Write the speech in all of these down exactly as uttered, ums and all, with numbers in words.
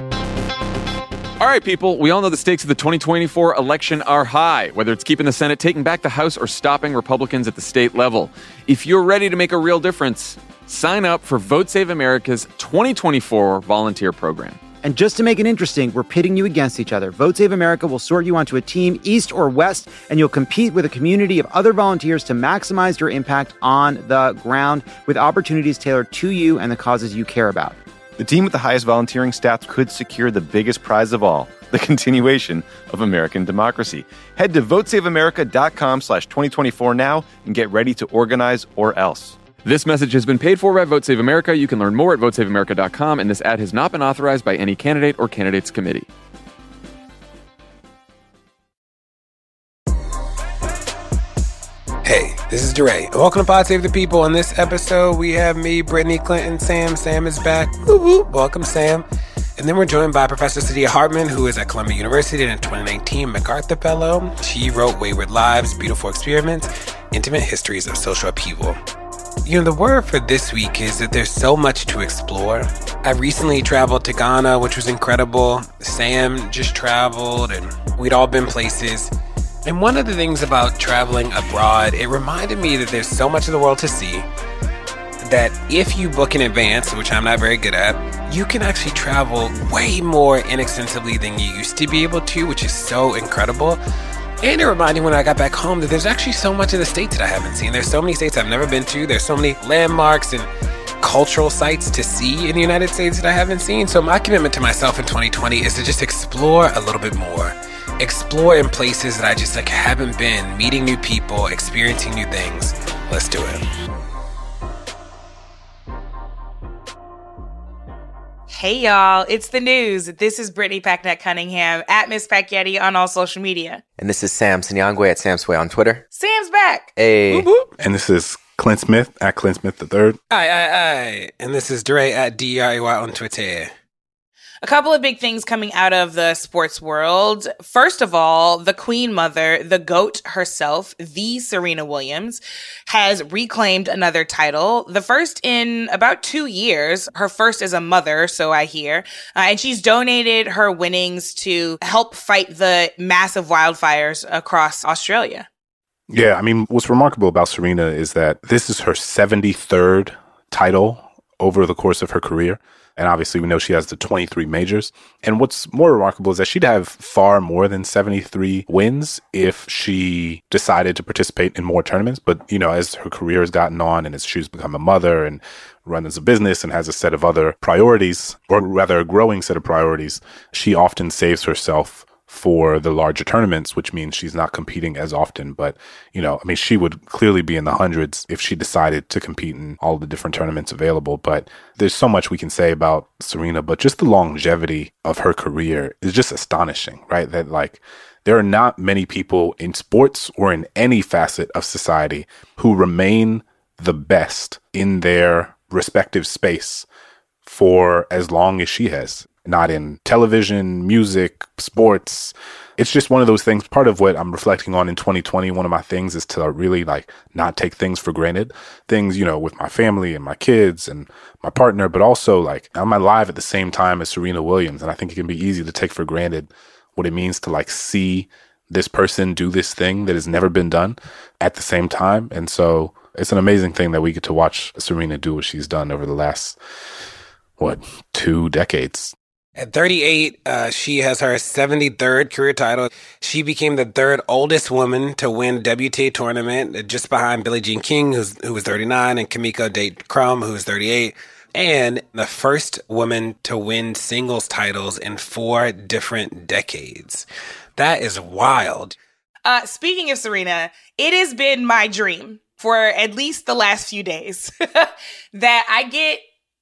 All right, people, we all know the stakes of the twenty twenty-four election are high, whether it's keeping the Senate, taking back the House, or stopping Republicans at the state level. If you're ready to make a real difference, sign up for Vote Save America's twenty twenty-four volunteer program. And just to make it interesting, we're pitting you against each other. Vote Save America will sort you onto a team, east or west, and you'll compete with a community of other volunteers to maximize your impact on the ground with opportunities tailored to you and the causes you care about. The team with the highest volunteering stats could secure the biggest prize of all, the continuation of American democracy. Head to votesaveamerica.com slash 2024 now and get ready to organize or else. This message has been paid for by Vote Save America. You can learn more at vote save america dot com, and this ad has not been authorized by any candidate or candidates committee. Hey, this is DeRay. Welcome to Pod Save the People. On this episode, we have me, Brittany, Clinton, Sam. Sam is back. Woo woo. Welcome, Sam. And then we're joined by Professor Saidiya Hartman, who is at Columbia University and a twenty nineteen MacArthur Fellow. She wrote Wayward Lives, Beautiful Experiments, Intimate Histories of Social Upheaval. You know, the word for this week is that there's so much to explore. I recently traveled to Ghana, which was incredible. Sam just traveled, and we'd all been places. And one of the things about traveling abroad, it reminded me that there's so much of the world to see that if you book in advance, which I'm not very good at, you can actually travel way more inexpensively than you used to be able to, which is so incredible. And it reminded me when I got back home that there's actually so much of the states that I haven't seen. There's so many states I've never been to. There's so many landmarks and cultural sites to see in the United States that I haven't seen. So my commitment to myself in twenty twenty is to just explore a little bit more. Explore in places that I just like haven't been, meeting new people, experiencing new things. Let's do it. Hey y'all, it's the news. This is Brittany Packnett Cunningham at Miss Pacchetti on all social media. And this is Sam Sinyangwe at Sam Sway on Twitter. Sam's back. Hey. Whoop, whoop. And this is Clint Smith at Clint Smith the third. Aye, aye, aye. And this is Dre at D R E Y on Twitter. A couple of big things coming out of the sports world. First of all, the Queen Mother, the GOAT herself, the Serena Williams, has reclaimed another title. The first in about two years. Her first as a mother, so I hear. Uh, and she's donated her winnings to help fight the massive wildfires across Australia. Yeah, I mean, what's remarkable about Serena is that this is her seventy-third title over the course of her career. And obviously, we know she has the twenty-three majors. And what's more remarkable is that she'd have far more than seventy-three wins if she decided to participate in more tournaments. But, you know, as her career has gotten on and as she's become a mother and runs a business and has a set of other priorities, or rather a growing set of priorities, she often saves herself for the larger tournaments, which means she's not competing as often. But, you know, I mean, she would clearly be in the hundreds if she decided to compete in all the different tournaments available. But there's so much we can say about Serena, but just the longevity of her career is just astonishing, right? That like, there are not many people in sports or in any facet of society who remain the best in their respective space for as long as she has. Not in television, music, sports. It's just one of those things. Part of what I'm reflecting on in twenty twenty, one of my things is to really like not take things for granted. Things, you know, with my family and my kids and my partner, but also like I'm alive at the same time as Serena Williams. And I think it can be easy to take for granted what it means to like see this person do this thing that has never been done at the same time. And so it's an amazing thing that we get to watch Serena do what she's done over the last, what, two decades. At thirty-eight, uh, she has her seventy-third career title. She became the third oldest woman to win a W T A tournament, just behind Billie Jean King, who's, who was thirty-nine, and Kamiko Date-Crum, who was thirty-eight. And the first woman to win singles titles in four different decades. That is wild. Uh, speaking of Serena, it has been my dream for at least the last few days that I get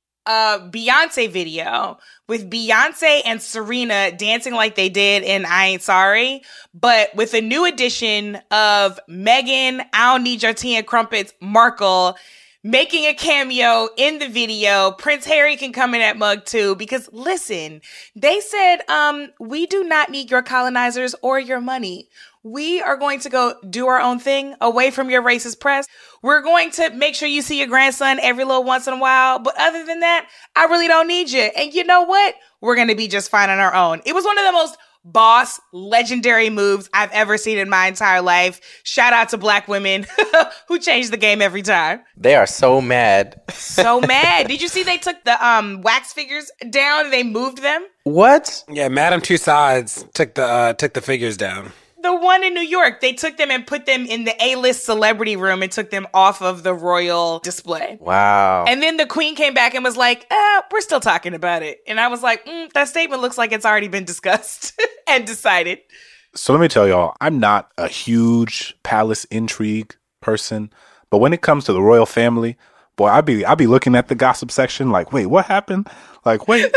a Beyonce video with Beyonce and Serena dancing like they did in I Ain't Sorry, but with a new edition of Meghan, I Don't Need Your Tea and Crumpets, Markle, making a cameo in the video. Prince Harry can come in that mug too, because listen, they said, um, we do not need your colonizers or your money. We are going to go do our own thing away from your racist press. We're going to make sure you see your grandson every little once in a while. But other than that, I really don't need you. And you know what? we're going to be just fine on our own. It was one of the most boss, legendary moves I've ever seen in my entire life. Shout out to Black women who change the game every time. They are so mad. So mad. Did you see they took the um wax figures down and they moved them? What? Yeah, Madame Tussauds took the uh, took the figures down. The one in New York, they took them and put them in the A-list celebrity room and took them off of the royal display. Wow. And then the queen came back and was like, eh, we're still talking about it. And I was like, mm, that statement looks like it's already been discussed and decided. So let me tell y'all, I'm not a huge palace intrigue person, but when it comes to the royal family, boy, I be I be looking at the gossip section like, wait, what happened? Like, wait,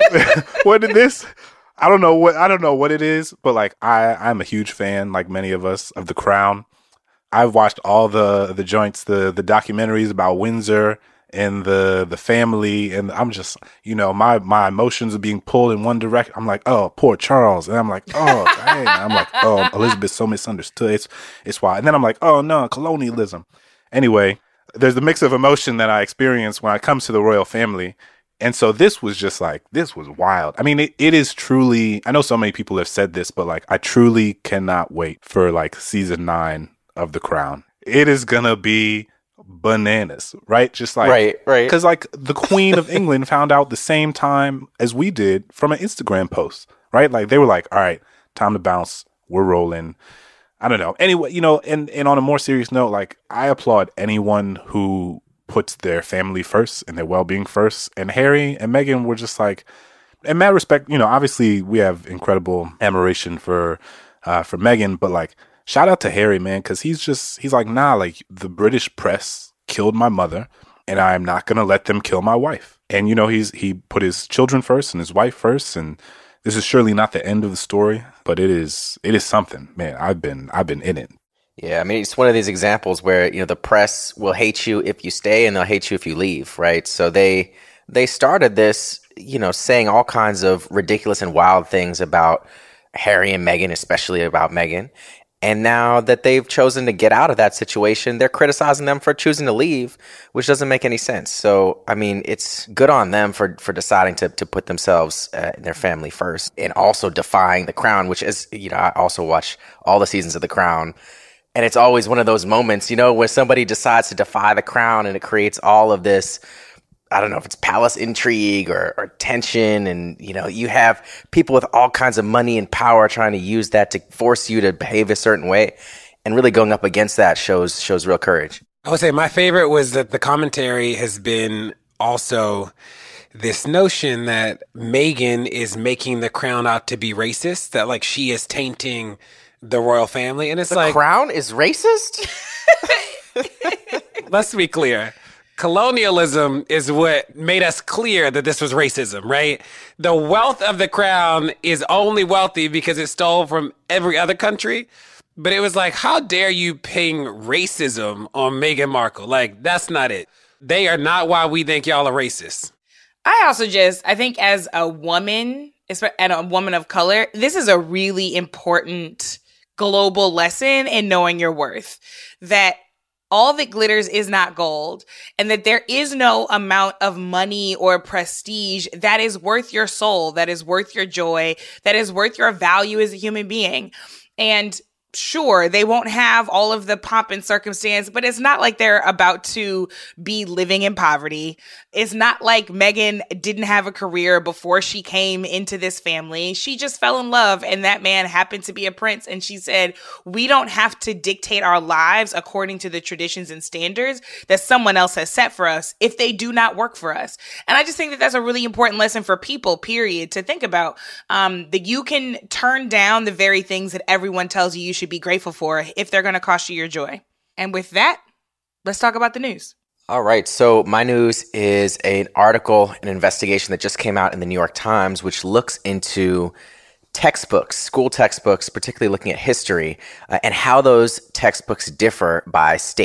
what did this? I don't know what I don't know what it is, but like I, I'm a huge fan, like many of us, of The Crown. I've watched all the the joints, the the documentaries about Windsor and the the family, and I'm just, you know, my my emotions are being pulled in one direction. I'm like, oh, poor Charles, and I'm like, oh, dang. I'm like, oh, Elizabeth's so misunderstood. It's it's why, and then I'm like, oh no, colonialism. Anyway, there's a mix of emotion that I experience when it comes to the royal family. And so this was just like, this was wild. I mean, it, it is truly, I know so many people have said this, but like, I truly cannot wait for like season nine of The Crown. It is going to be bananas, right? Just like, right, right. Because like the Queen of England found out the same time as we did from an Instagram post, right? Like they were like, all right, time to bounce. We're rolling. I don't know. Anyway, you know, and, and on a more serious note, like I applaud anyone who puts their family first and their well-being first. And Harry and Meghan were just like, in that respect, you know, obviously we have incredible admiration for uh, for Meghan, but like, shout out to Harry, man, because he's just, he's like, nah, like the British press killed my mother and I'm not going to let them kill my wife. And, you know, he's he put his children first and his wife first. And this is surely not the end of the story, but it is it is something, man. I've been I've been in it. Yeah, I mean, it's one of these examples where, you know, the press will hate you if you stay and they'll hate you if you leave, right? So they they started this, you know, saying all kinds of ridiculous and wild things about Harry and Meghan, especially about Meghan. And now that they've chosen to get out of that situation, they're criticizing them for choosing to leave, which doesn't make any sense. So, I mean, it's good on them for, for deciding to, to put themselves uh, and their family first, and also defying the Crown, which is, you know, I also watch all the seasons of The Crown. And it's always one of those moments, you know, where somebody decides to defy the Crown and it creates all of this, I don't know if it's palace intrigue or, or tension. And, you know, you have people with all kinds of money and power trying to use that to force you to behave a certain way. And really going up against that shows shows real courage. I would say my favorite was that the commentary has been also this notion that Meghan is making the Crown out to be racist, that like she is tainting the royal family. And it's the like, Crown is racist? Let's be clear. Colonialism is what made us clear that this was racism, right? The wealth of the Crown is only wealthy because it stole from every other country. But it was like, how dare you ping racism on Meghan Markle? Like, that's not it. They are not why we think y'all are racist. I also just, I think as a woman, and a woman of color, this is a really important global lesson in knowing your worth. That all that glitters is not gold, and that there is no amount of money or prestige that is worth your soul, that is worth your joy, that is worth your value as a human being. And sure, they won't have all of the pomp and circumstance, but it's not like they're about to be living in poverty. It's not like Meghan didn't have a career before she came into this family. She just fell in love, and that man happened to be a prince. And she said, we don't have to dictate our lives according to the traditions and standards that someone else has set for us if they do not work for us. And I just think that that's a really important lesson for people, period, to think about. Um, that you can turn down the very things that everyone tells you you should be grateful for if they're going to cost you your joy. And with that, let's talk about the news. All right. So my news is an article, an investigation that just came out in the New York Times, which looks into textbooks, school textbooks, particularly looking at history, uh, and how those textbooks differ by state.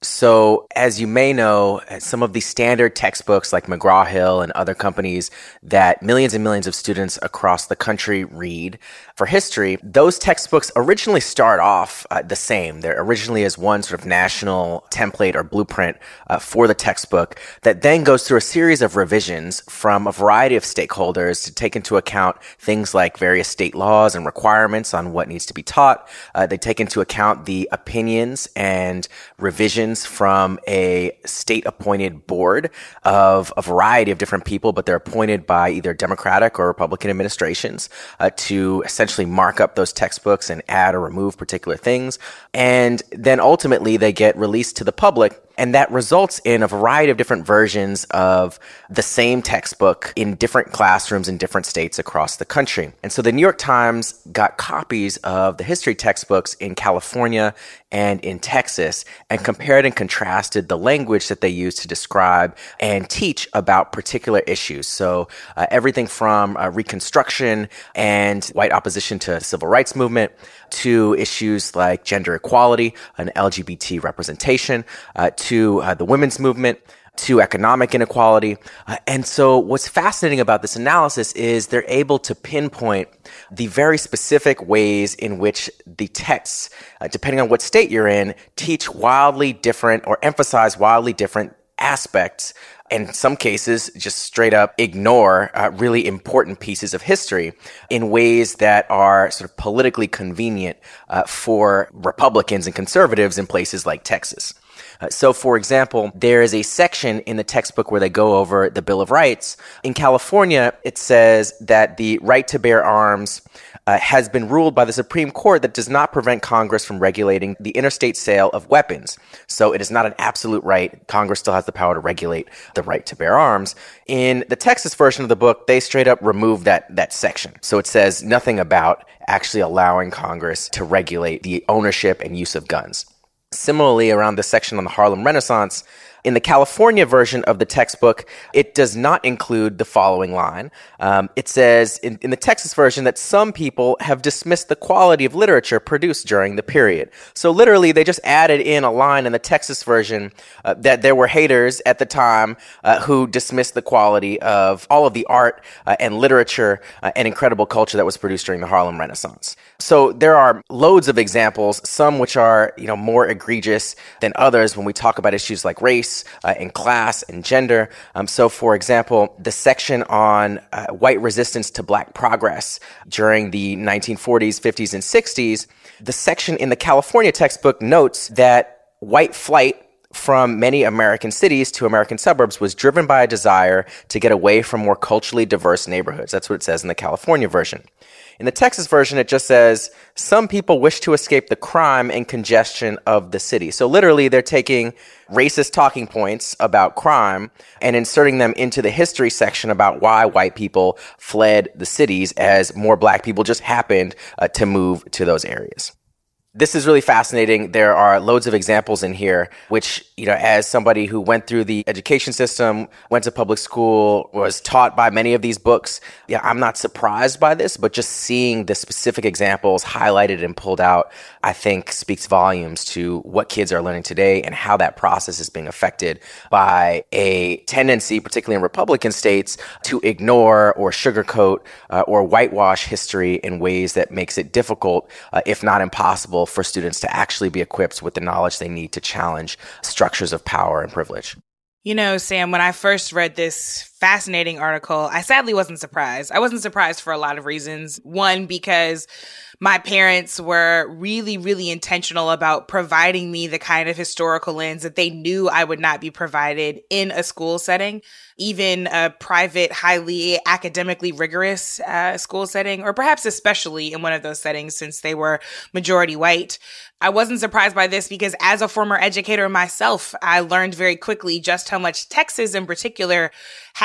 So, as you may know, some of the standard textbooks like McGraw-Hill and other companies that millions and millions of students across the country read for history, those textbooks originally start off uh, the same. They're originally as one sort of national template or blueprint uh, for the textbook that then goes through a series of revisions from a variety of stakeholders to take into account things like various state laws and requirements on what needs to be taught. Uh, they take into account the opinions and revisions from a state-appointed board of a variety of different people, but they're appointed by either Democratic or Republican administrations uh, to essentially mark up those textbooks and add or remove particular things. And then ultimately they get released to the public. And that results in a variety of different versions of the same textbook in different classrooms in different states across the country. And so the New York Times got copies of the history textbooks in California and in Texas and compared and contrasted the language that they use to describe and teach about particular issues. So uh, everything from uh, Reconstruction and white opposition to the civil rights movement to issues like gender equality and L G B T representation, uh, to uh, the women's movement, to economic inequality. Uh, and so what's fascinating about this analysis is they're able to pinpoint the very specific ways in which the texts, uh, depending on what state you're in, teach wildly different or emphasize wildly different aspects. In some cases, just straight up ignore uh, really important pieces of history in ways that are sort of politically convenient uh, for Republicans and conservatives in places like Texas. Uh, so, for example, there is a section in the textbook where they go over the Bill of Rights. In California, it says that the right to bear arms uh, has been ruled by the Supreme Court that does not prevent Congress from regulating the interstate sale of weapons. So it is not an absolute right. Congress still has the power to regulate the right to bear arms. In the Texas version of the book, they straight up remove that, that section. So it says nothing about actually allowing Congress to regulate the ownership and use of guns. Similarly, around the section on the Harlem Renaissance, in the California version of the textbook, it does not include the following line. Um, it says in, in the Texas version that some people have dismissed the quality of literature produced during the period. So literally, they just added in a line in the Texas version uh, that there were haters at the time uh, who dismissed the quality of all of the art uh, and literature uh, and incredible culture that was produced during the Harlem Renaissance. So there are loads of examples, some which are, you know, more egregious than others when we talk about issues like race uh, and class and gender. Um, so, for example, the section on uh, white resistance to black progress during the nineteen forties, fifties, and sixties, the section in the California textbook notes that white flight from many American cities to American suburbs was driven by a desire to get away from more culturally diverse neighborhoods. That's what it says in the California version. In the Texas version, it just says, some people wish to escape the crime and congestion of the city. So literally, they're taking racist talking points about crime and inserting them into the history section about why white people fled the cities as more black people just happened uh, to move to those areas. This is really fascinating. There are loads of examples in here, which, you know, as somebody who went through the education system, went to public school, was taught by many of these books, yeah, I'm not surprised by this, but just seeing the specific examples highlighted and pulled out, I think speaks volumes to what kids are learning today and how that process is being affected by a tendency, particularly in Republican states, to ignore or sugarcoat uh, or whitewash history in ways that makes it difficult, uh, if not impossible, for students to actually be equipped with the knowledge they need to challenge structures of power and privilege. You know, Sam, when I first read this fascinating article, I sadly wasn't surprised. I wasn't surprised for a lot of reasons. One, because my parents were really, really intentional about providing me the kind of historical lens that they knew I would not be provided in a school setting, even a private, highly academically rigorous uh, school setting, or perhaps especially in one of those settings since they were majority white. I wasn't surprised by this because as a former educator myself, I learned very quickly just how much Texas in particular has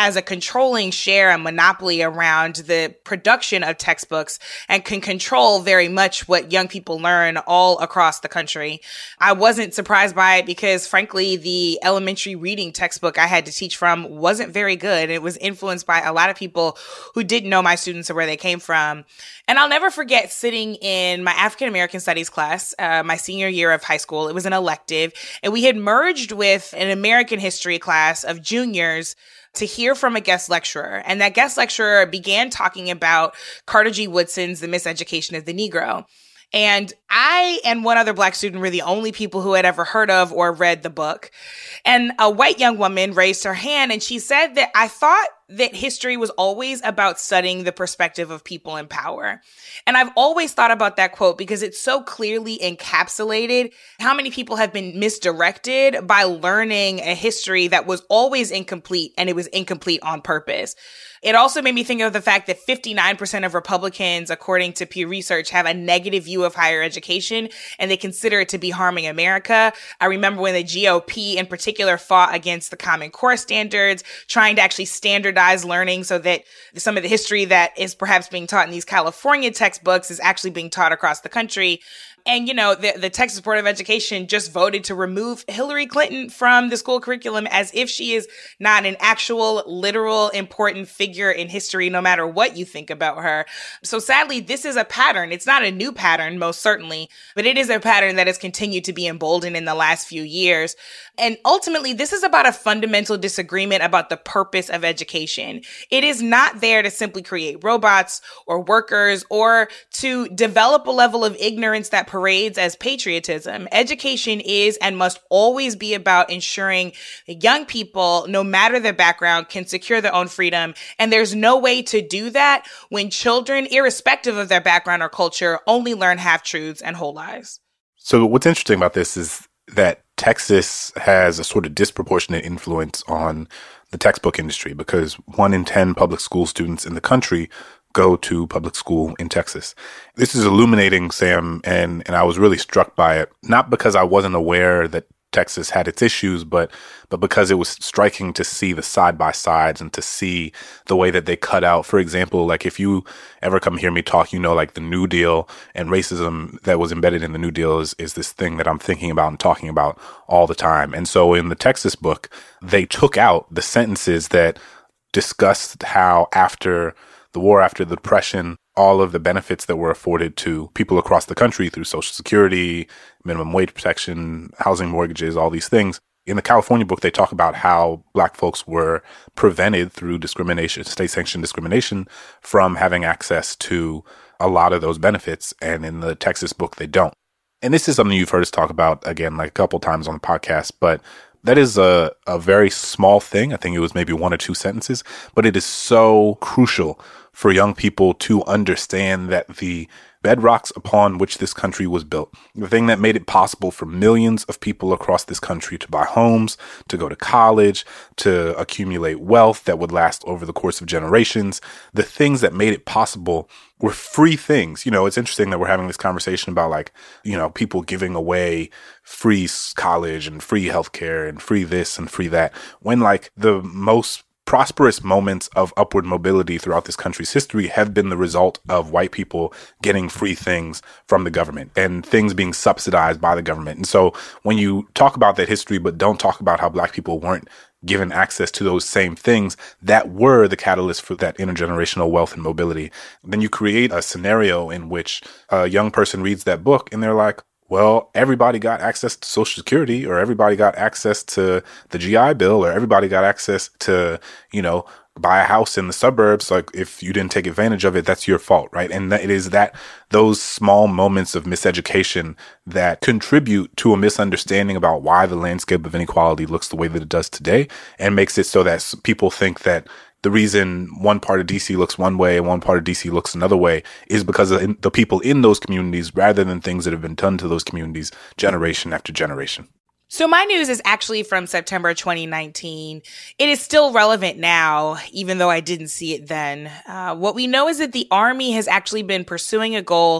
has a controlling share and monopoly around the production of textbooks and can control very much what young people learn all across the country. I wasn't surprised by it because, frankly, the elementary reading textbook I had to teach from wasn't very good. It was influenced by a lot of people who didn't know my students or where they came from. And I'll never forget sitting in my African American Studies class, uh, my senior year of high school. It was an elective, and we had merged with an American history class of juniors to hear from a guest lecturer. And that guest lecturer began talking about Carter G. Woodson's The Miseducation of the Negro. And I and one other Black student were the only people who had ever heard of or read the book. And a white young woman raised her hand and she said that I thought that history was always about studying the perspective of people in power. And I've always thought about that quote because it so clearly encapsulated how many people have been misdirected by learning a history that was always incomplete, and it was incomplete on purpose. It also made me think of the fact that fifty-nine percent of Republicans, according to Pew Research, have a negative view of higher education, and they consider it to be harming America. I remember when the G O P in particular fought against the Common Core standards, trying to actually standardize learning so that some of the history that is perhaps being taught in these California textbooks is actually being taught across the country. And, you know, the, the Texas Board of Education just voted to remove Hillary Clinton from the school curriculum as if she is not an actual, literal, important figure in history, no matter what you think about her. So sadly, this is a pattern. It's not a new pattern, most certainly, but it is a pattern that has continued to be emboldened in the last few years. And ultimately, this is about a fundamental disagreement about the purpose of education. It is not there to simply create robots or workers or to develop a level of ignorance that parades as patriotism. Education is and must always be about ensuring that young people, no matter their background, can secure their own freedom. And there's no way to do that when children, irrespective of their background or culture, only learn half-truths and whole lies. So what's interesting about this is that Texas has a sort of disproportionate influence on the textbook industry because one in ten public school students in the country go to public school in Texas. This is illuminating, Sam, and, and I was really struck by it, not because I wasn't aware that Texas had its issues, but but because it was striking to see the side-by-sides and to see the way that they cut out. For example, like if you ever come hear me talk, you know, like the New Deal and racism that was embedded in the New Deal is, is this thing that I'm thinking about and talking about all the time. And so in the Texas book, they took out the sentences that discussed how after the war, after the Depression, all of the benefits that were afforded to people across the country through Social Security, minimum wage protection, housing mortgages, all these things. In the California book, they talk about how Black folks were prevented through discrimination, state-sanctioned discrimination, from having access to a lot of those benefits. And in the Texas book, they don't. And this is something you've heard us talk about, again, like a couple times on the podcast, but that is a, a very small thing. I think it was maybe one or two sentences, but it is so crucial for young people to understand that the bedrocks upon which this country was built, the thing that made it possible for millions of people across this country to buy homes, to go to college, to accumulate wealth that would last over the course of generations, the things that made it possible were free things. You know, it's interesting that we're having this conversation about like, you know, people giving away free college and free healthcare and free this and free that, when like the most prosperous moments of upward mobility throughout this country's history have been the result of white people getting free things from the government and things being subsidized by the government. And so when you talk about that history, but don't talk about how Black people weren't given access to those same things that were the catalyst for that intergenerational wealth and mobility, then you create a scenario in which a young person reads that book and they're like, well, everybody got access to Social Security, or everybody got access to the G I Bill, or everybody got access to, you know, buy a house in the suburbs. Like if you didn't take advantage of it, that's your fault, right? And that it is that those small moments of miseducation that contribute to a misunderstanding about why the landscape of inequality looks the way that it does today, and makes it so that people think that the reason one part of D C looks one way and one part of D C looks another way is because of the people in those communities rather than things that have been done to those communities generation after generation. So my news is actually from September twenty nineteen. It is still relevant now, even though I didn't see it then. Uh, what we know is that the Army has actually been pursuing a goal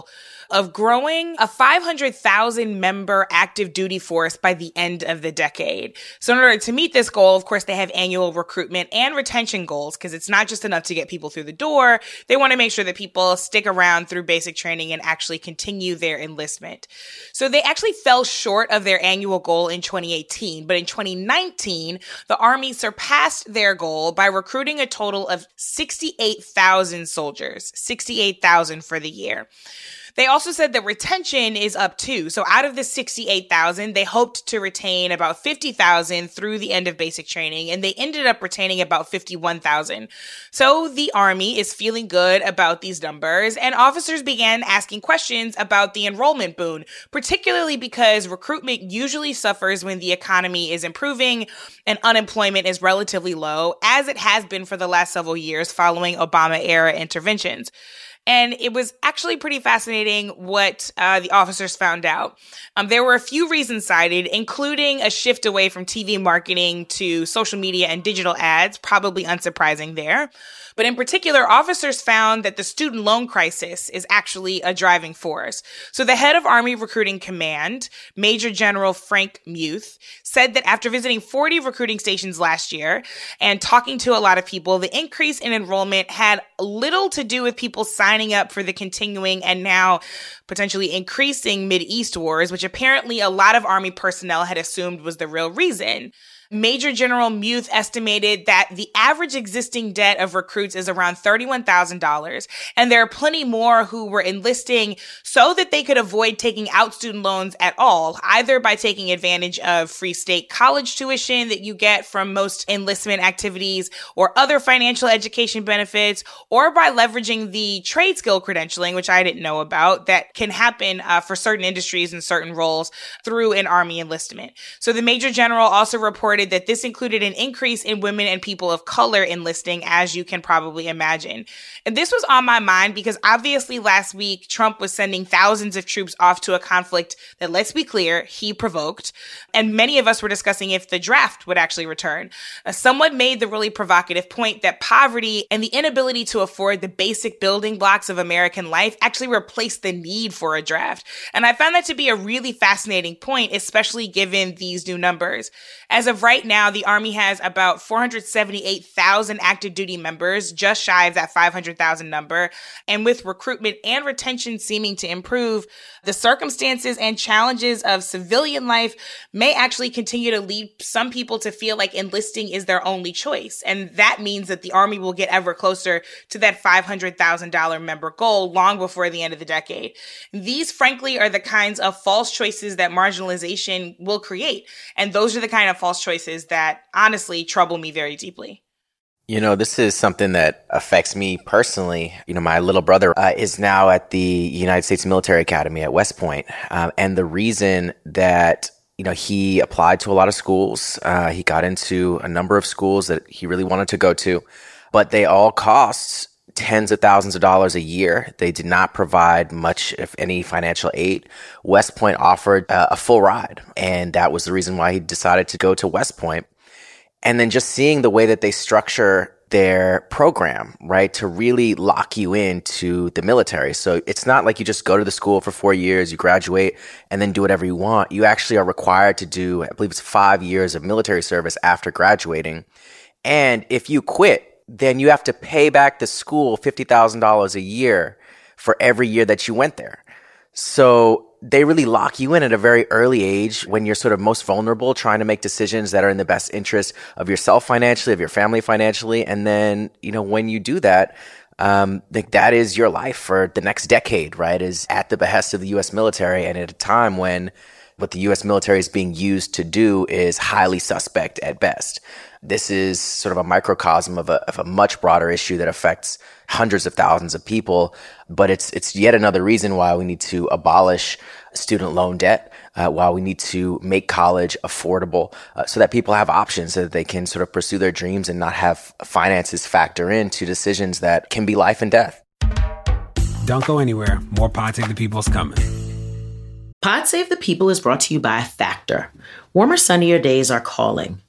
of growing a five hundred thousand member active duty force by the end of the decade. So in order to meet this goal, of course, they have annual recruitment and retention goals, because it's not just enough to get people through the door. They want to make sure that people stick around through basic training and actually continue their enlistment. So they actually fell short of their annual goal in twenty eighteen, but in twenty nineteen, the Army surpassed their goal by recruiting a total of sixty-eight thousand soldiers, sixty-eight thousand for the year. They also said that retention is up too. So out of the sixty-eight thousand, they hoped to retain about fifty thousand through the end of basic training, and they ended up retaining about fifty-one thousand. So the Army is feeling good about these numbers, and officers began asking questions about the enrollment boon, particularly because recruitment usually suffers when the economy is improving and unemployment is relatively low, as it has been for the last several years following Obama-era interventions. And it was actually pretty fascinating what uh, the officers found out. Um, there were a few reasons cited, including a shift away from T V marketing to social media and digital ads, probably unsurprising there. But in particular, officers found that the student loan crisis is actually a driving force. So the head of Army Recruiting Command, Major General Frank Muth, said that after visiting forty recruiting stations last year and talking to a lot of people, the increase in enrollment had little to do with people signing up for the continuing and now potentially increasing Mideast wars, which apparently a lot of Army personnel had assumed was the real reason. Major General Muth estimated that the average existing debt of recruits is around thirty-one thousand dollars, and there are plenty more who were enlisting so that they could avoid taking out student loans at all, either by taking advantage of free state college tuition that you get from most enlistment activities or other financial education benefits, or by leveraging the trade skill credentialing, which I didn't know about, that can happen uh, for certain industries and certain roles through an Army enlistment. So the Major General also reported that this included an increase in women and people of color enlisting, as you can probably imagine. And this was on my mind because obviously last week, Trump was sending thousands of troops off to a conflict that, let's be clear, he provoked. And many of us were discussing if the draft would actually return. Uh, someone made the really provocative point that poverty and the inability to afford the basic building blocks of American life actually replaced the need for a draft. And I found that to be a really fascinating point, especially given these new numbers. As of right now, the Army has about four hundred seventy-eight thousand active duty members, just shy of that five hundred thousand number. And with recruitment and retention seeming to improve, the circumstances and challenges of civilian life may actually continue to lead some people to feel like enlisting is their only choice. And that means that the Army will get ever closer to that five hundred thousand dollars member goal long before the end of the decade. These, frankly, are the kinds of false choices that marginalization will create. And those are the kind of false choices that honestly trouble me very deeply. You know, this is something that affects me personally. You know, my little brother uh, is now at the United States Military Academy at West Point. Um, and the reason that, you know, he applied to a lot of schools, uh, he got into a number of schools that he really wanted to go to, but they all cost tens of thousands of dollars a year. They did not provide much, if any, financial aid. West Point offered uh, a full ride, and that was the reason why he decided to go to West Point. And then just seeing the way that they structure their program, right, to really lock you into the military. So it's not like you just go to the school for four years, you graduate, and then do whatever you want. You actually are required to do, I believe it's five years of military service after graduating. And if you quit, then you have to pay back the school fifty thousand dollars a year for every year that you went there. So they really lock you in at a very early age when you're sort of most vulnerable, trying to make decisions that are in the best interest of yourself financially, of your family financially. And then, you know, when you do that, um, like that is your life for the next decade, right? Is at the behest of the U S military, and at a time when what the U S military is being used to do is highly suspect at best. This is sort of a microcosm of a, of a much broader issue that affects hundreds of thousands of people. But it's it's yet another reason why we need to abolish student loan debt, uh, why we need to make college affordable, uh, so that people have options, so that they can sort of pursue their dreams and not have finances factor into decisions that can be life and death. Don't go anywhere. More Pod Save the People is coming. Pod Save the People is brought to you by Factor. Warmer, sunnier days are calling.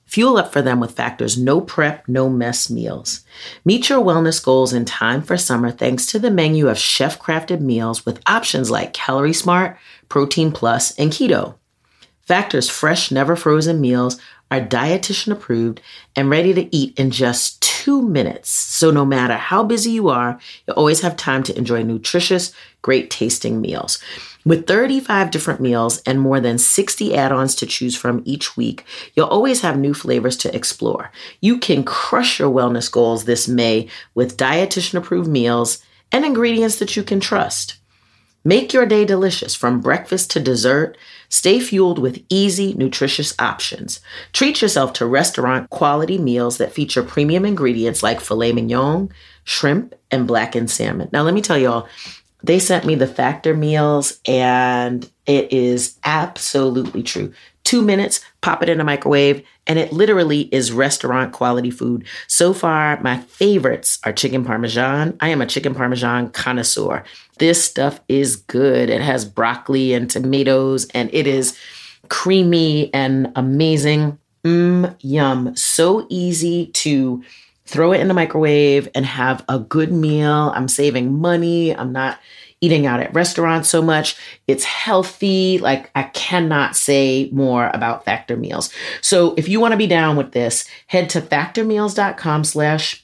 Fuel up for them with Factor's no prep, no mess meals. Meet your wellness goals in time for summer thanks to the menu of chef-crafted meals with options like Calorie Smart, Protein Plus, and Keto. Factor's fresh, never frozen meals are dietitian approved and ready to eat in just two minutes. So no matter how busy you are, you'll always have time to enjoy nutritious, great tasting meals. With thirty-five different meals and more than sixty add-ons to choose from each week, you'll always have new flavors to explore. You can crush your wellness goals this May with dietitian-approved meals and ingredients that you can trust. Make your day delicious from breakfast to dessert. Stay fueled with easy, nutritious options. Treat yourself to restaurant-quality meals that feature premium ingredients like filet mignon, shrimp, and blackened salmon. Now, let me tell y'all, they sent me the Factor meals, and it is absolutely true. Two minutes, pop it in a microwave, and it literally is restaurant quality food. So far, my favorites are chicken parmesan. I am a chicken parmesan connoisseur. This stuff is good. It has broccoli and tomatoes, and it is creamy and amazing. Mmm, yum. So easy to throw it in the microwave and have a good meal. I'm saving money. I'm not eating out at restaurants so much. It's healthy. Like, I cannot say more about Factor meals. So if you want to be down with this, head to factormeals.com slash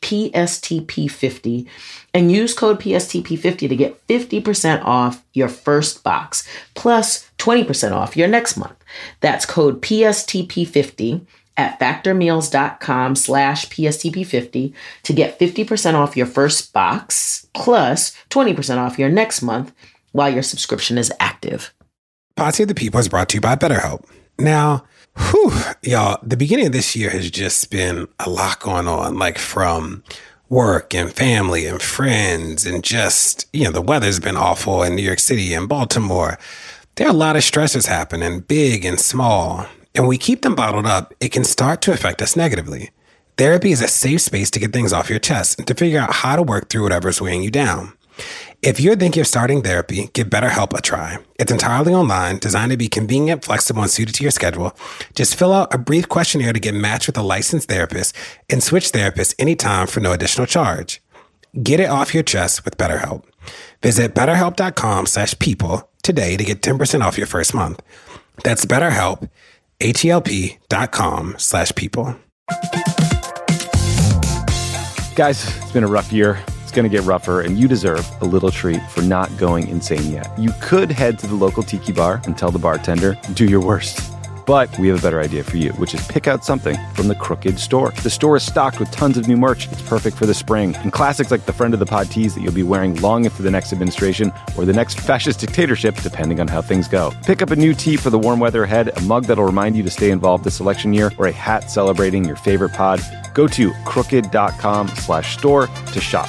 PSTP50 and use code P S T P fifty to get fifty percent off your first box, plus twenty percent off your next month. That's code P S T P fifty at factormeals.com slash PSTP50 to get fifty percent off your first box, plus twenty percent off your next month while your subscription is active. Pod Save the People is brought to you by BetterHelp. Now, whew, y'all, the beginning of this year has just been a lot going on, like from work and family and friends and just, you know, the weather's been awful in New York City and Baltimore. There are a lot of stressors happening, big and small. And when we keep them bottled up, it can start to affect us negatively. Therapy is a safe space to get things off your chest and to figure out how to work through whatever's weighing you down. If you're thinking of starting therapy, give BetterHelp a try. It's entirely online, designed to be convenient, flexible, and suited to your schedule. Just fill out a brief questionnaire to get matched with a licensed therapist and switch therapists anytime for no additional charge. Get it off your chest with BetterHelp. Visit betterhelp.com slash people today to get ten percent off your first month. That's BetterHelp, H-E-L-P dot com slash people. Guys, it's been a rough year. It's going to get rougher, and you deserve a little treat for not going insane yet. You could head to the local tiki bar and tell the bartender, do your worst. But we have a better idea for you, which is pick out something from the Crooked store. The store is stocked with tons of new merch. It's perfect for the spring. And classics like the Friend of the Pod tees that you'll be wearing long into the next administration or the next fascist dictatorship, depending on how things go. Pick up a new tee for the warm weather ahead, a mug that'll remind you to stay involved this election year, or a hat celebrating your favorite pod. Go to crooked.com slash store to shop.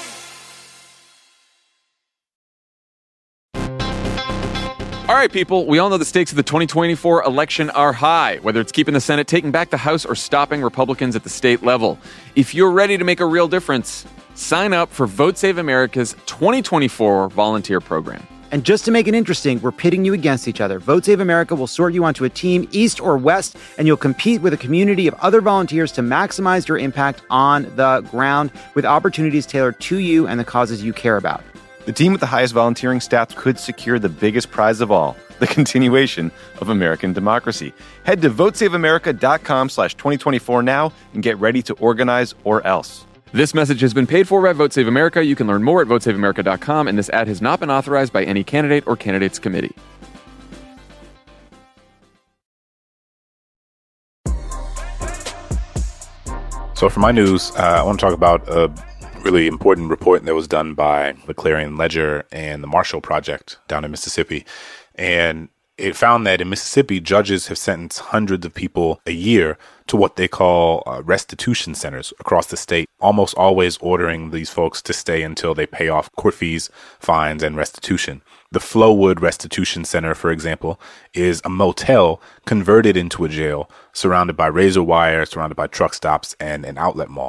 All right, people, we all know the stakes of the twenty twenty-four election are high, whether it's keeping the Senate, taking back the House, or stopping Republicans at the state level. If you're ready to make a real difference, sign up for Vote Save America's twenty twenty-four volunteer program. And just to make it interesting, we're pitting you against each other. Vote Save America will sort you onto a team, east or west, and you'll compete with a community of other volunteers to maximize your impact on the ground with opportunities tailored to you and the causes you care about. The team with the highest volunteering stats could secure the biggest prize of all, the continuation of American democracy. Head to votesaveamerica.com slash 2024 now and get ready to organize or else. This message has been paid for by Vote Save America. You can learn more at vote save america dot com, and this ad has not been authorized by any candidate or candidates committee. So for my news, uh, I want to talk about a really important report that was done by the Clarion Ledger and the Marshall Project down in Mississippi. And it found that in Mississippi, judges have sentenced hundreds of people a year to what they call uh, restitution centers across the state, almost always ordering these folks to stay until they pay off court fees, fines, and restitution. The Flowood Restitution Center, for example, is a motel converted into a jail, surrounded by razor wire, surrounded by truck stops, and an outlet mall.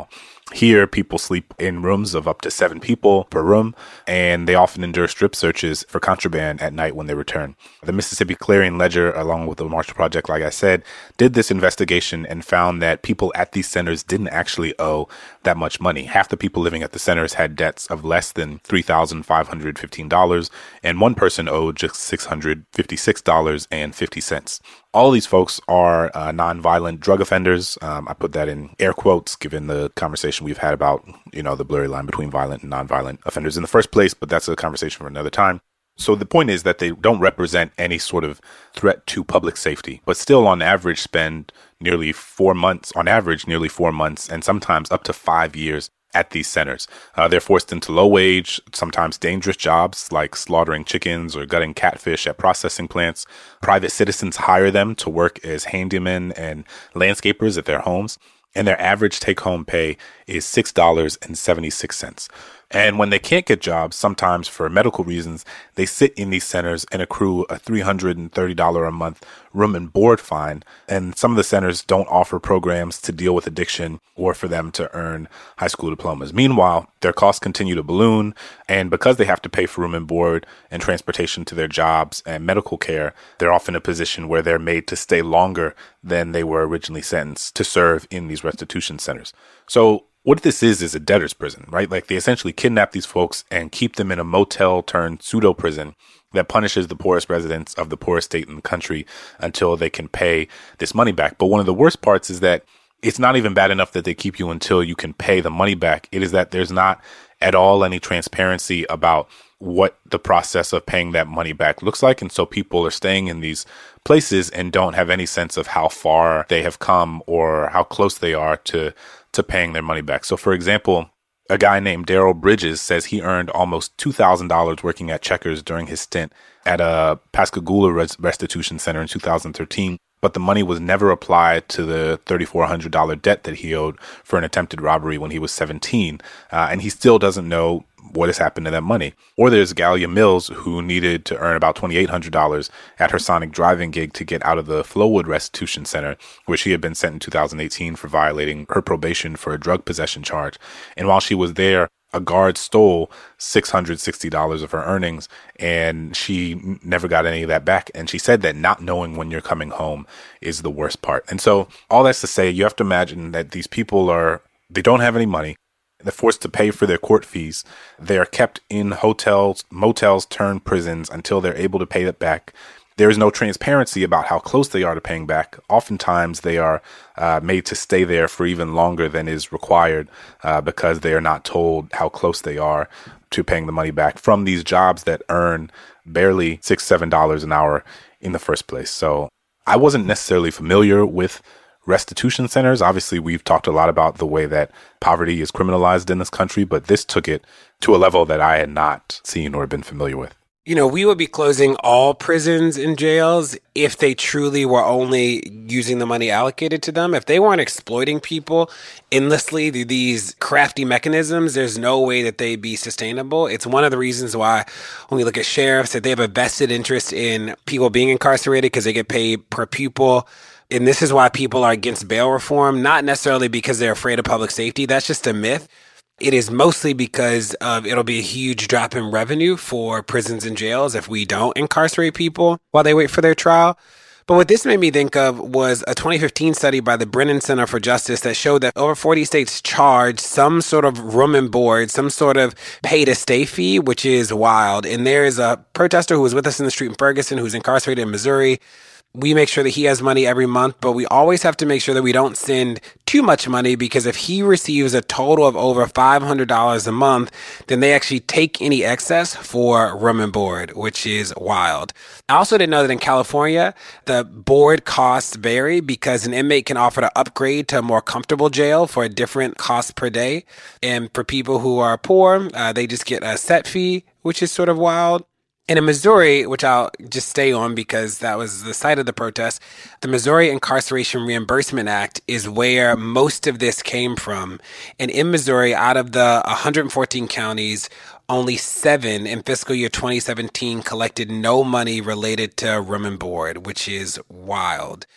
Here, people sleep in rooms of up to seven people per room, and they often endure strip searches for contraband at night when they return. The Mississippi Clarion Ledger, along with the Marshall Project, like I said, did this investigation and found that people at these centers didn't actually owe that much money. Half the people living at the centers had debts of less than three thousand five hundred fifteen dollars, and one person owed just six hundred fifty-six dollars and fifty cents. All these folks are uh, nonviolent drug offenders. Um, I put that in air quotes, given the conversation we've had about, you know, the blurry line between violent and nonviolent offenders in the first place, but that's a conversation for another time. So the point is that they don't represent any sort of threat to public safety, but still on average spend nearly four months, on average, nearly four months, and sometimes up to five years at these centers. Uh, they're forced into low-wage, sometimes dangerous jobs like slaughtering chickens or gutting catfish at processing plants. Private citizens hire them to work as handymen and landscapers at their homes, and their average take-home pay is six dollars and seventy-six cents. And when they can't get jobs, sometimes for medical reasons, they sit in these centers and accrue a three hundred thirty dollars a month room and board fine. And some of the centers don't offer programs to deal with addiction or for them to earn high school diplomas. Meanwhile, their costs continue to balloon. And because they have to pay for room and board and transportation to their jobs and medical care, they're often in a position where they're made to stay longer than they were originally sentenced to serve in these restitution centers. So what this is, is a debtor's prison, right? Like they essentially kidnap these folks and keep them in a motel turned pseudo prison that punishes the poorest residents of the poorest state in the country until they can pay this money back. But one of the worst parts is that it's not even bad enough that they keep you until you can pay the money back. It is that there's not at all any transparency about what the process of paying that money back looks like. And so people are staying in these places and don't have any sense of how far they have come or how close they are to to paying their money back. So, for example, a guy named Daryl Bridges says he earned almost two thousand dollars working at Checkers during his stint at a Pascagoula res- restitution center in two thousand thirteen, but the money was never applied to the three thousand four hundred dollars debt that he owed for an attempted robbery when he was seventeen, uh, and he still doesn't know what has happened to that money. Or there's Galia Mills, who needed to earn about two thousand eight hundred dollars at her Sonic driving gig to get out of the Flowood Restitution Center, where she had been sent in two thousand eighteen for violating her probation for a drug possession charge. And while she was there, a guard stole six hundred sixty dollars of her earnings, and she n- never got any of that back. And she said that not knowing when you're coming home is the worst part. And so all that's to say, you have to imagine that these people are, they don't have any money. They're forced to pay for their court fees. They are kept in hotels, motels turned prisons until they're able to pay it back. There is no transparency about how close they are to paying back. Oftentimes, they are uh, made to stay there for even longer than is required uh, because they are not told how close they are to paying the money back from these jobs that earn barely six, seven dollars an hour in the first place. So I wasn't necessarily familiar with restitution centers. Obviously, we've talked a lot about the way that poverty is criminalized in this country, but this took it to a level that I had not seen or been familiar with. You know, we would be closing all prisons and jails if they truly were only using the money allocated to them. If they weren't exploiting people endlessly through these crafty mechanisms, there's no way that they'd be sustainable. It's one of the reasons why when we look at sheriffs, that they have a vested interest in people being incarcerated because they get paid per pupil. And this is why people are against bail reform, not necessarily because they're afraid of public safety. That's just a myth. It is mostly because of it'll be a huge drop in revenue for prisons and jails if we don't incarcerate people while they wait for their trial. But what this made me think of was a twenty fifteen study by the Brennan Center for Justice that showed that over forty states charge some sort of room and board, some sort of pay to stay fee, which is wild. And there is a protester who was with us in the street in Ferguson who's incarcerated in Missouri. We make sure that he has money every month, but we always have to make sure that we don't send too much money, because if he receives a total of over five hundred dollars a month, then they actually take any excess for room and board, which is wild. I also didn't know that in California, the board costs vary because an inmate can offer to upgrade to a more comfortable jail for a different cost per day. And for people who are poor, uh, they just get a set fee, which is sort of wild. And in Missouri, which I'll just stay on because that was the site of the protest, the Missouri Incarceration Reimbursement Act is where most of this came from. And in Missouri, out of the one hundred fourteen counties, only seven in fiscal year twenty seventeen collected no money related to room and board, which is wild.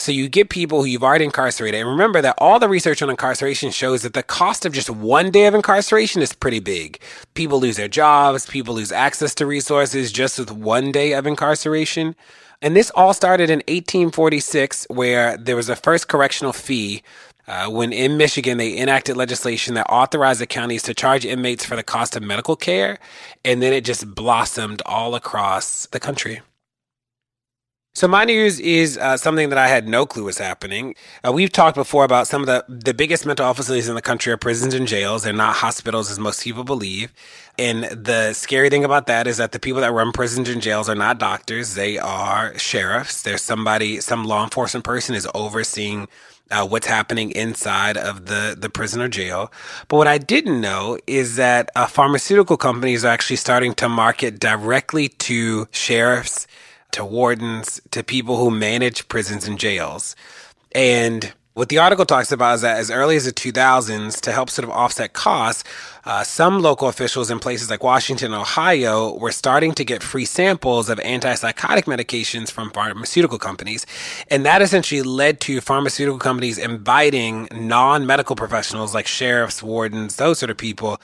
So you get people who you've already incarcerated. And remember that all the research on incarceration shows that the cost of just one day of incarceration is pretty big. People lose their jobs. People lose access to resources just with one day of incarceration. And this all started in eighteen forty-six, where there was a first correctional fee uh, when in Michigan they enacted legislation that authorized the counties to charge inmates for the cost of medical care. And then it just blossomed all across the country. So my news is uh, something that I had no clue was happening. Uh, we've talked before about some of the, the biggest mental health facilities in the country are prisons and jails. They're not hospitals as most people believe. And the scary thing about that is that the people that run prisons and jails are not doctors. They are sheriffs. There's somebody, some law enforcement person is overseeing uh, what's happening inside of the, the prison or jail. But what I didn't know is that uh, pharmaceutical companies are actually starting to market directly to sheriffs, to wardens, to people who manage prisons and jails. And what the article talks about is that as early as the two thousands, to help sort of offset costs, uh, some local officials in places like Washington and Ohio were starting to get free samples of antipsychotic medications from pharmaceutical companies. And that essentially led to pharmaceutical companies inviting non-medical professionals like sheriffs, wardens, those sort of people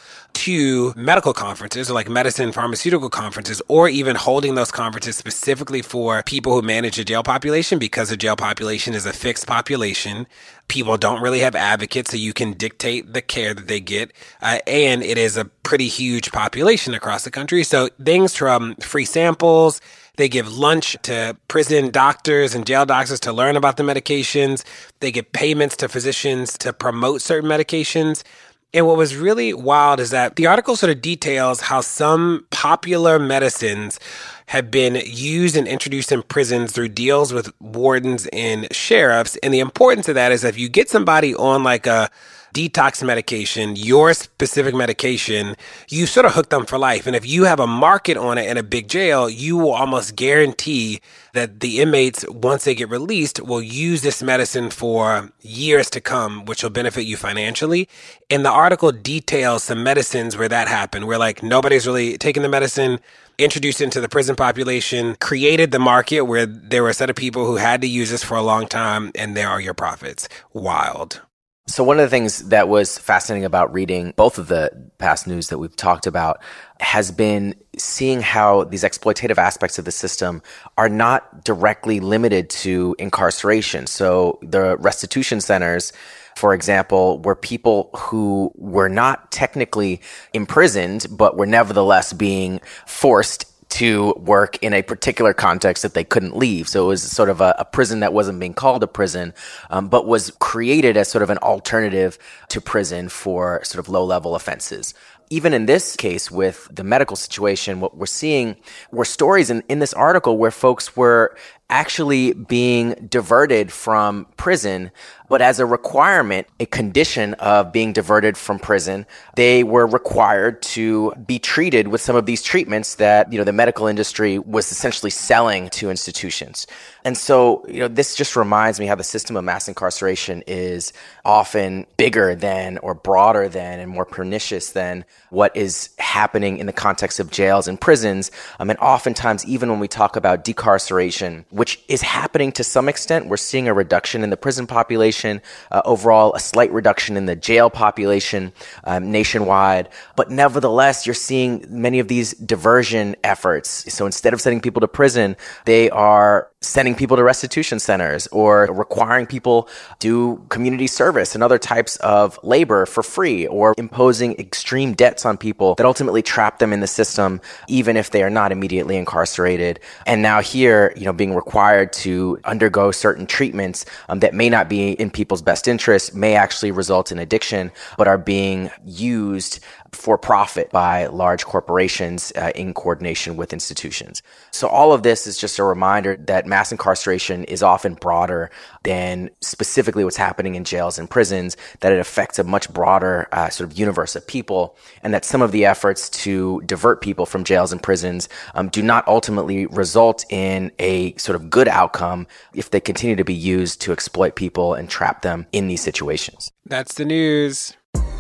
to medical conferences or like medicine pharmaceutical conferences, or even holding those conferences specifically for people who manage the jail population, because the jail population is a fixed population. People don't really have advocates, so you can dictate the care that they get. Uh, and it is a pretty huge population across the country. So things from free samples, they give lunch to prison doctors and jail doctors to learn about the medications. They give payments to physicians to promote certain medications. And what was really wild is that the article sort of details how some popular medicines have been used and introduced in prisons through deals with wardens and sheriffs. And the importance of that is that if you get somebody on like a detox medication, your specific medication, you sort of hook them for life. And if you have a market on it in a big jail, you will almost guarantee that the inmates, once they get released, will use this medicine for years to come, which will benefit you financially. And the article details some medicines where that happened, where like nobody's really taking the medicine, introduced it into the prison population, created the market where there were a set of people who had to use this for a long time, and there are your profits. Wild. So one of the things that was fascinating about reading both of the past news that we've talked about has been seeing how these exploitative aspects of the system are not directly limited to incarceration. So the restitution centers, for example, were people who were not technically imprisoned, but were nevertheless being forced to work in a particular context that they couldn't leave. So it was sort of a, a prison that wasn't being called a prison, um, but was created as sort of an alternative to prison for sort of low-level offenses. Even in this case with the medical situation, what we're seeing were stories in, in this article where folks were actually being diverted from prison, but as a requirement, a condition of being diverted from prison, they were required to be treated with some of these treatments that, you know, the medical industry was essentially selling to institutions. And so, you know, this just reminds me how the system of mass incarceration is often bigger than or broader than and more pernicious than what is happening in the context of jails and prisons. Um, and oftentimes, even when we talk about decarceration, which is happening to some extent, we're seeing a reduction in the prison population, uh, overall a slight reduction in the jail population um, nationwide. But nevertheless, you're seeing many of these diversion efforts. So instead of sending people to prison, they are sending people to restitution centers or requiring people do community service and other types of labor for free, or imposing extreme debts on people that ultimately trap them in the system, even if they are not immediately incarcerated. And now here, you know, being required to undergo certain treatments um, that may not be in people's best interest, may actually result in addiction, but are being used for profit by large corporations uh, in coordination with institutions. So all of this is just a reminder that mass incarceration is often broader than specifically what's happening in jails and prisons, that it affects a much broader uh, sort of universe of people, and that some of the efforts to divert people from jails and prisons um, do not ultimately result in a sort of good outcome if they continue to be used to exploit people and trap them in these situations. That's the news.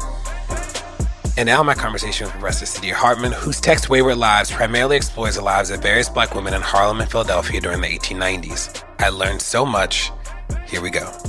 And now my conversation with Professor Saidiya Hartman, whose text Wayward Lives primarily explores the lives of various Black women in Harlem and Philadelphia during the eighteen nineties. I learned so much. Here we go.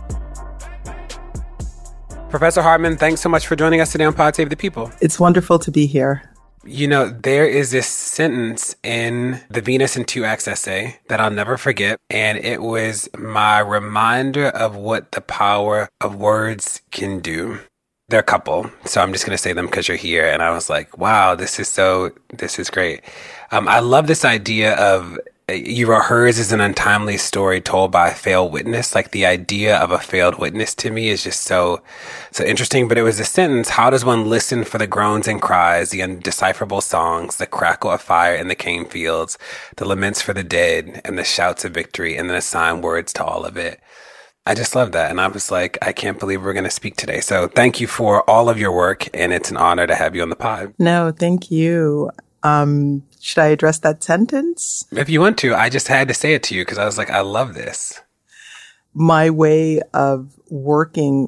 Professor Hartman, thanks so much for joining us today on Pod Save the People. It's wonderful to be here. You know, there is this sentence in the Venus in two Acts essay that I'll never forget, and it was my reminder of what the power of words can do. There are a couple, so I'm just going to say them because you're here, and I was like, wow, this is so, this is great. Um, I love this idea of you wrote, hers is an untimely story told by a failed witness. Like the idea of a failed witness to me is just so, so interesting. But it was a sentence. How does one listen for the groans and cries, the undecipherable songs, the crackle of fire in the cane fields, the laments for the dead and the shouts of victory, and then assign words to all of it? I just love that. And I was like, I can't believe we're going to speak today. So thank you for all of your work. And it's an honor to have you on the pod. No, thank you. Um, should I address that sentence? If you want to, I just had to say it to you because I was like, I love this. My way of working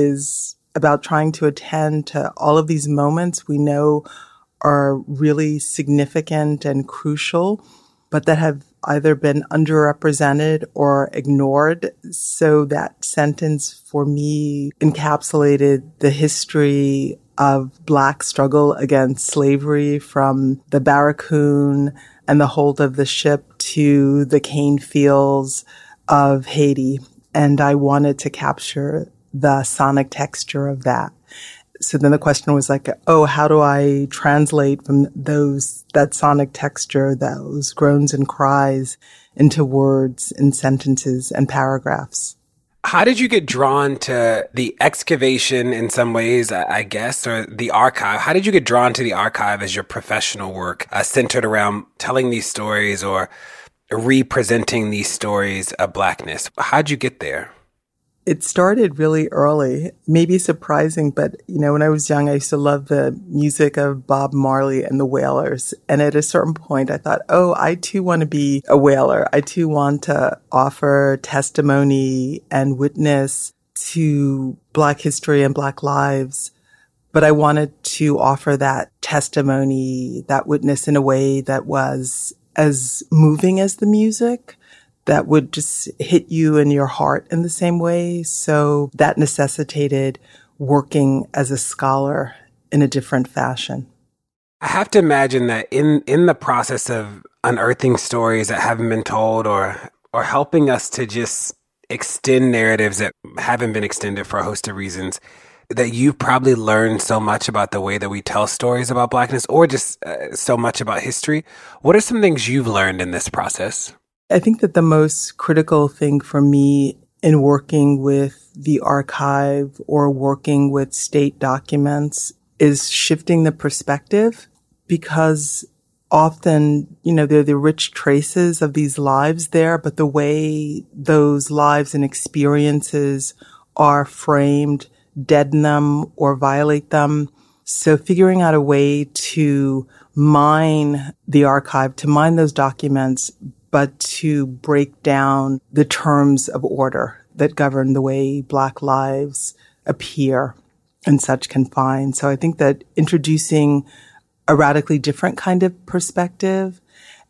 is about trying to attend to all of these moments we know are really significant and crucial, but that have either been underrepresented or ignored. So that sentence for me encapsulated the history of Black struggle against slavery from the Barracoon and the hold of the ship to the cane fields of Haiti. And I wanted to capture the sonic texture of that. So then the question was like, oh, how do I translate from those, that sonic texture, those groans and cries into words and sentences and paragraphs? How did you get drawn to the excavation in some ways, I guess, or the archive? How did you get drawn to the archive as your professional work uh, centered around telling these stories or representing these stories of Blackness? How'd you get there? It started really early, maybe surprising, but, you know, when I was young, I used to love the music of Bob Marley and the Wailers. And at a certain point, I thought, oh, I too want to be a Wailer. I too want to offer testimony and witness to Black history and Black lives. But I wanted to offer that testimony, that witness in a way that was as moving as the music, that would just hit you in your heart in the same way. So that necessitated working as a scholar in a different fashion. I have to imagine that in, in the process of unearthing stories that haven't been told or, or helping us to just extend narratives that haven't been extended for a host of reasons, that you've probably learned so much about the way that we tell stories about Blackness or just uh, so much about history. What are some things you've learned in this process? I think that the most critical thing for me in working with the archive or working with state documents is shifting the perspective, because often, you know, there are the rich traces of these lives there, but the way those lives and experiences are framed deaden them or violate them. So figuring out a way to mine the archive, to mine those documents, but to break down the terms of order that govern the way Black lives appear in such confines. So I think that introducing a radically different kind of perspective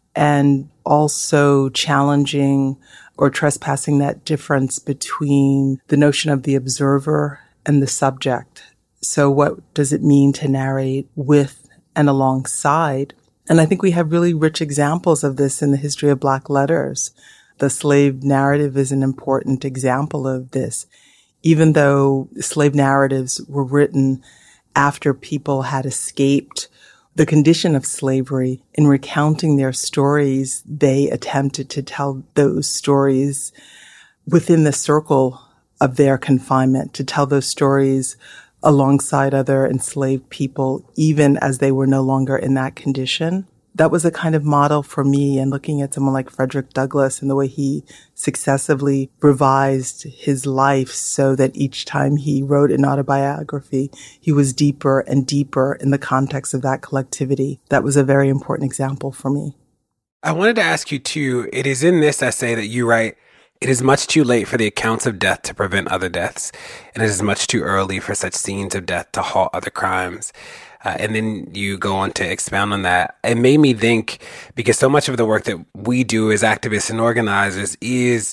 and also challenging or trespassing that difference between the notion of the observer and the subject. So what does it mean to narrate with and alongside? And I think we have really rich examples of this in the history of Black letters. The slave narrative is an important example of this. Even though slave narratives were written after people had escaped the condition of slavery, in recounting their stories, they attempted to tell those stories within the circle of their confinement, to tell those stories alongside other enslaved people, even as they were no longer in that condition. That was a kind of model for me, and looking at someone like Frederick Douglass and the way he successively revised his life so that each time he wrote an autobiography, he was deeper and deeper in the context of that collectivity. That was a very important example for me. I wanted to ask you too, it is in this essay that you write, "It is much too late for the accounts of death to prevent other deaths, and it is much too early for such scenes of death to halt other crimes." Uh, and then you go on to expound on that. It made me think, because so much of the work that we do as activists and organizers is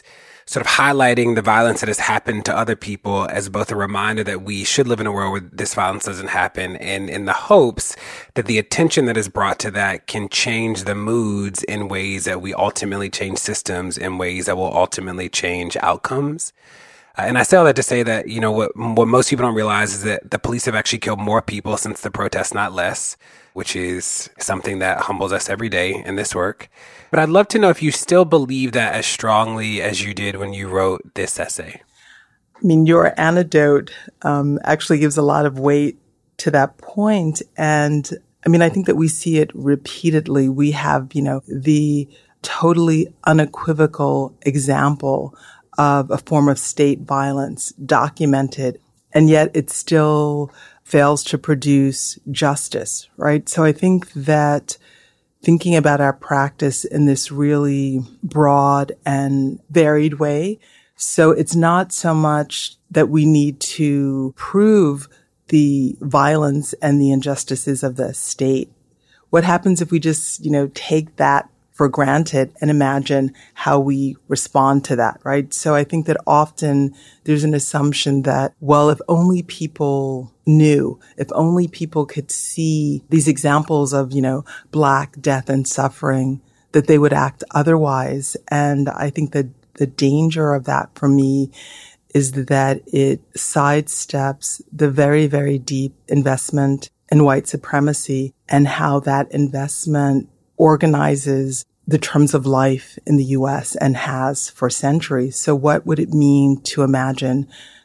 sort of highlighting the violence that has happened to other people as both a reminder that we should live in a world where this violence doesn't happen, and in the hopes that the attention that is brought to that can change the moods in ways that we ultimately change systems, in ways that will ultimately change outcomes. Uh, and I say all that to say that, you know, what, what most people don't realize is that the police have actually killed more people since the protests, not less, which is something that humbles us every day in this work. But I'd love to know if you still believe that as strongly as you did when you wrote this essay. I mean, your anecdote um, actually gives a lot of weight to that point. And I mean, I think that we see it repeatedly. We have, you know, the totally unequivocal example of a form of state violence documented, and yet it still fails to produce justice, right? So I think that thinking about our practice in this really broad and varied way. So it's not so much that we need to prove the violence and the injustices of the state. What happens if we just, you know, take that for granted and imagine how we respond to that, right? So I think that often there's an assumption that, well, if only people knew, if only people could see these examples of, you know, Black death and suffering, that they would act otherwise. And I think that the danger of that for me is that it sidesteps the very, very deep investment in white supremacy and how that investment organizes the terms of life in the U S and has for centuries. So what would it mean to imagine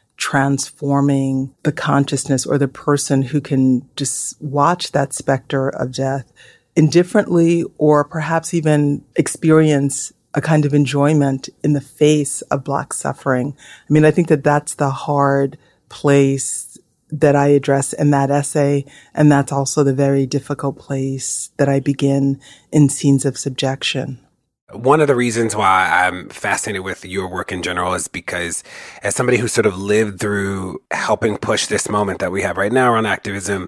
transforming the consciousness or the person who can just watch that specter of death indifferently, or perhaps even experience a kind of enjoyment in the face of Black suffering? I mean, I think that that's the hard place that I address in that essay. And that's also the very difficult place that I begin in Scenes of Subjection. One of the reasons why I'm fascinated with your work in general is because as somebody who sort of lived through helping push this moment that we have right now around activism,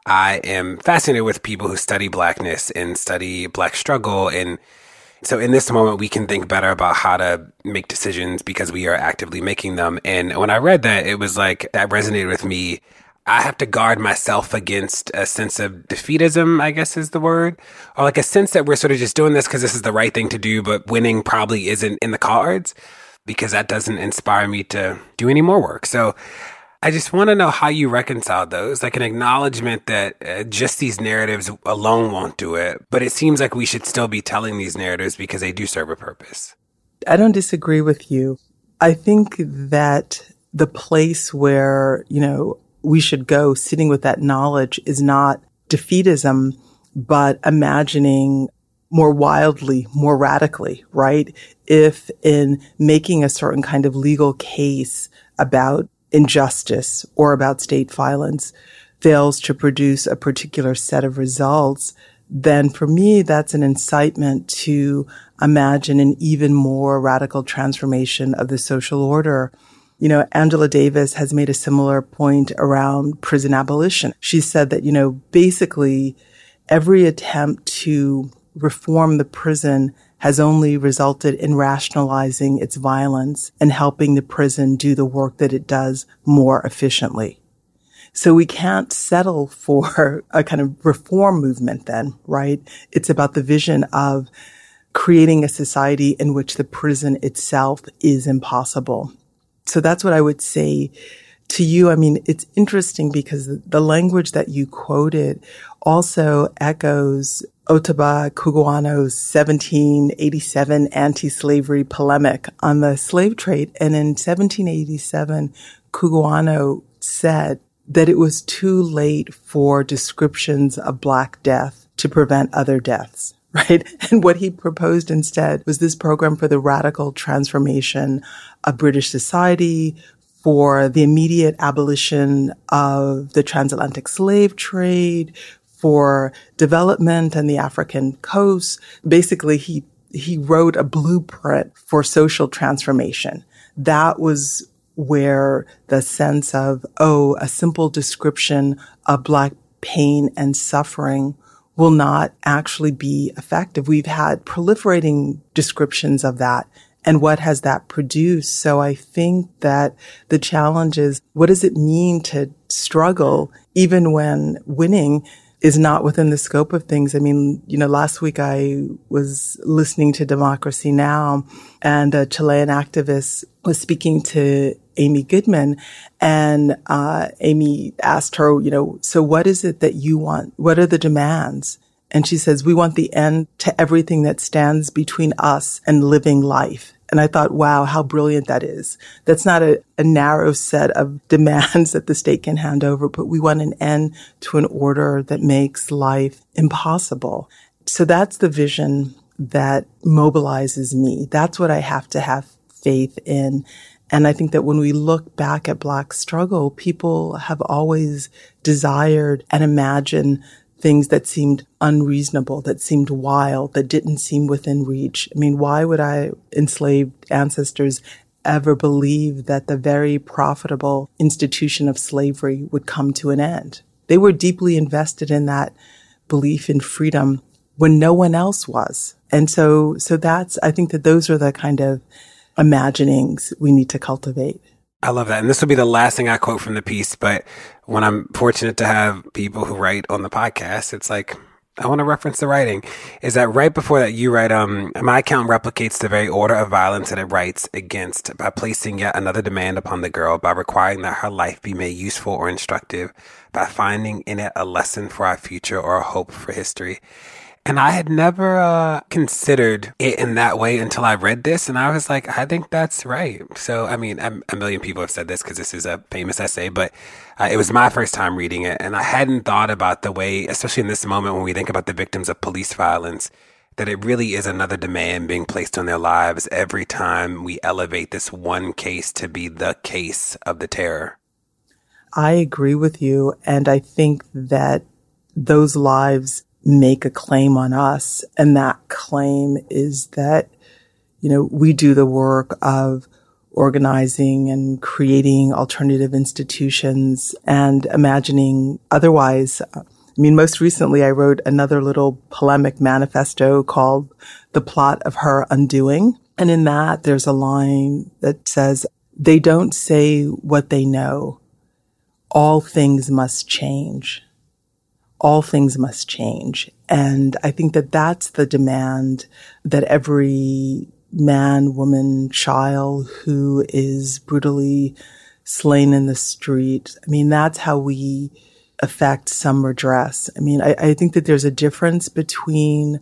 I am fascinated with people who study Blackness and study Black struggle. And so in this moment, we can think better about how to make decisions because we are actively making them. And when I read that, it was like, that resonated with me. I have to guard myself against a sense of defeatism, I guess is the word, or like a sense that we're sort of just doing this because this is the right thing to do, but winning probably isn't in the cards, because that doesn't inspire me to do any more work. So I just want to know how you reconcile those, like an acknowledgement that uh, just these narratives alone won't do it, but it seems like we should still be telling these narratives because they do serve a purpose. I don't disagree with you. I think that the place where, you know, we should go sitting with that knowledge is not defeatism, but imagining more wildly, more radically, right? If in making a certain kind of legal case about injustice or about state violence fails to produce a particular set of results, then for me, that's an incitement to imagine an even more radical transformation of the social order. You know, Angela Davis has made a similar point around prison abolition. She said that, you know, basically every attempt to reform the prison has only resulted in rationalizing its violence and helping the prison do the work that it does more efficiently. So we can't settle for a kind of reform movement then, right? It's about the vision of creating a society in which the prison itself is impossible. So that's what I would say to you. I mean, it's interesting because the language that you quoted also echoes Ottobah Cugoano's seventeen eighty-seven anti-slavery polemic on the slave trade. And in seventeen eighty-seven, Cugoano said that it was too late for descriptions of Black death to prevent other deaths. Right. And what he proposed instead was this program for the radical transformation of British society, for the immediate abolition of the transatlantic slave trade, for development on the African coast. Basically, he, he wrote a blueprint for social transformation. That was where the sense of, oh, a simple description of Black pain and suffering will not actually be effective. We've had proliferating descriptions of that And what has that produced? So I think that the challenge is, what does it mean to struggle even when winning is not within the scope of things? I mean, you know, last week I was listening to Democracy Now! And a Chilean activist was speaking to Amy Goodman, and uh Amy asked her, you know, so what is it that you want? What are the demands? And she says, we want the end to everything that stands between us and living life. And I thought, wow, how brilliant that is. That's not a, a narrow set of demands that the state can hand over, but we want an end to an order that makes life impossible. So that's the vision that mobilizes me. That's what I have to have faith in. And I think that when we look back at Black struggle, people have always desired and imagined things that seemed unreasonable, that seemed wild, that didn't seem within reach. I mean, why would our enslaved ancestors ever believe that the very profitable institution of slavery would come to an end? They were deeply invested in that belief in freedom when no one else was. And so, so that's, I think that those are the kind of imaginings we need to cultivate. I love that. And this will be the last thing I quote from the piece. But when I'm fortunate to have people who write on the podcast, it's like, I want to reference the writing. Is that right before that you write, um, my account replicates the very order of violence that it writes against by placing yet another demand upon the girl, by requiring that her life be made useful or instructive, by finding in it a lesson for our future or a hope for history. And I had never uh, considered it in that way until I read this. And I was like, I think that's right. So, I mean, a, a million people have said this because this is a famous essay, but uh, it was my first time reading it. And I hadn't thought about the way, especially in this moment when we think about the victims of police violence, that it really is another demand being placed on their lives every time we elevate this one case to be the case of the terror. I agree with you. And I think that those lives make a claim on us. And that claim is that, you know, we do the work of organizing and creating alternative institutions and imagining otherwise. I mean, most recently, I wrote another little polemic manifesto called The Plot of Her Undoing. And in that, there's a line that says, they don't say what they know. All things must change. All things must change. And I think that that's the demand that every man, woman, child who is brutally slain in the street, I mean, that's how we affect some redress. I mean, I, I think that there's a difference between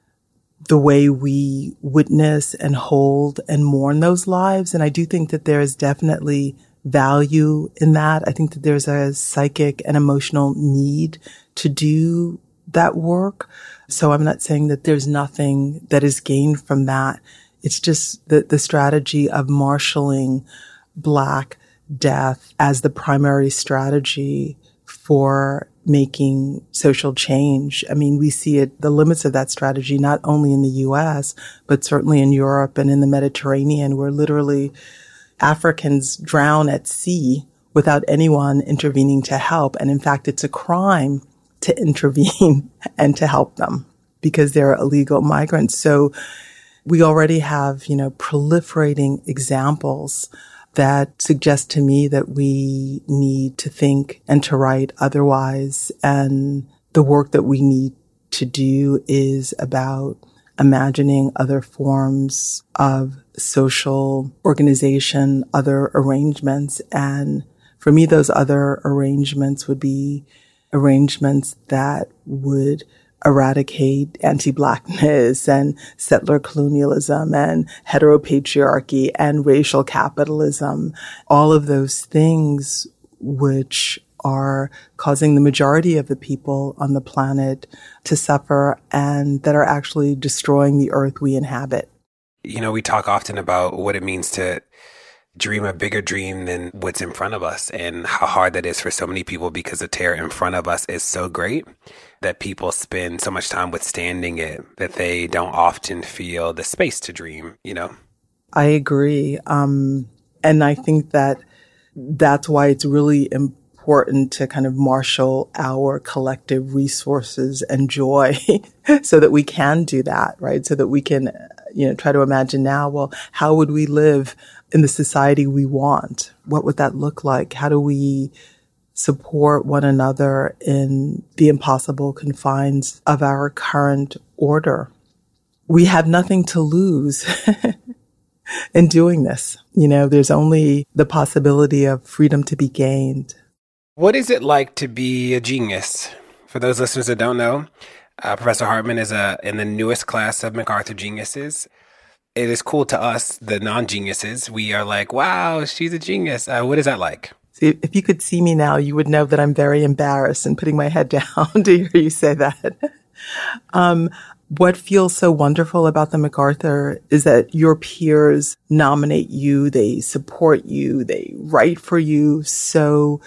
the way we witness and hold and mourn those lives. And I do think that there is definitely value in that. I think that there's a psychic and emotional need to do that work. So I'm not saying that there's nothing that is gained from that. It's just the, the strategy of marshaling Black death as the primary strategy for making social change. I mean, we see it, the limits of that strategy, not only in the U S, but certainly in Europe and in the Mediterranean, where literally Africans drown at sea without anyone intervening to help. And in fact, it's a crime to intervene and to help them because they're illegal migrants. So we already have, you know, proliferating examples that suggest to me that we need to think and to write otherwise. And the work that we need to do is about imagining other forms of social organization, other arrangements. And for me, those other arrangements would be arrangements that would eradicate anti-Blackness and settler colonialism and heteropatriarchy and racial capitalism, all of those things which are causing the majority of the people on the planet to suffer and that are actually destroying the earth we inhabit. You know, we talk often about what it means to dream a bigger dream than what's in front of us and how hard that is for so many people because the terror in front of us is so great that people spend so much time withstanding it that they don't often feel the space to dream, you know? I agree. Um, and I think that that's why it's really important to kind of marshal our collective resources and joy so that we can do that, right? So that we can, you know, try to imagine now, well, how would we live in the society we want? What would that look like? How do we support one another in the impossible confines of our current order? We have nothing to lose in doing this. You know, there's only the possibility of freedom to be gained. What is it like to be a genius? For those listeners that don't know, uh, Professor Hartman is a, in the newest class of MacArthur Geniuses. It is cool to us, the non-geniuses. We are like, wow, she's a genius. Uh, what is that like? See, if you could see me now, you would know that I'm very embarrassed and putting my head down to hear you say that. um, what feels so wonderful about the MacArthur is that your peers nominate you, they support you, they write for you. So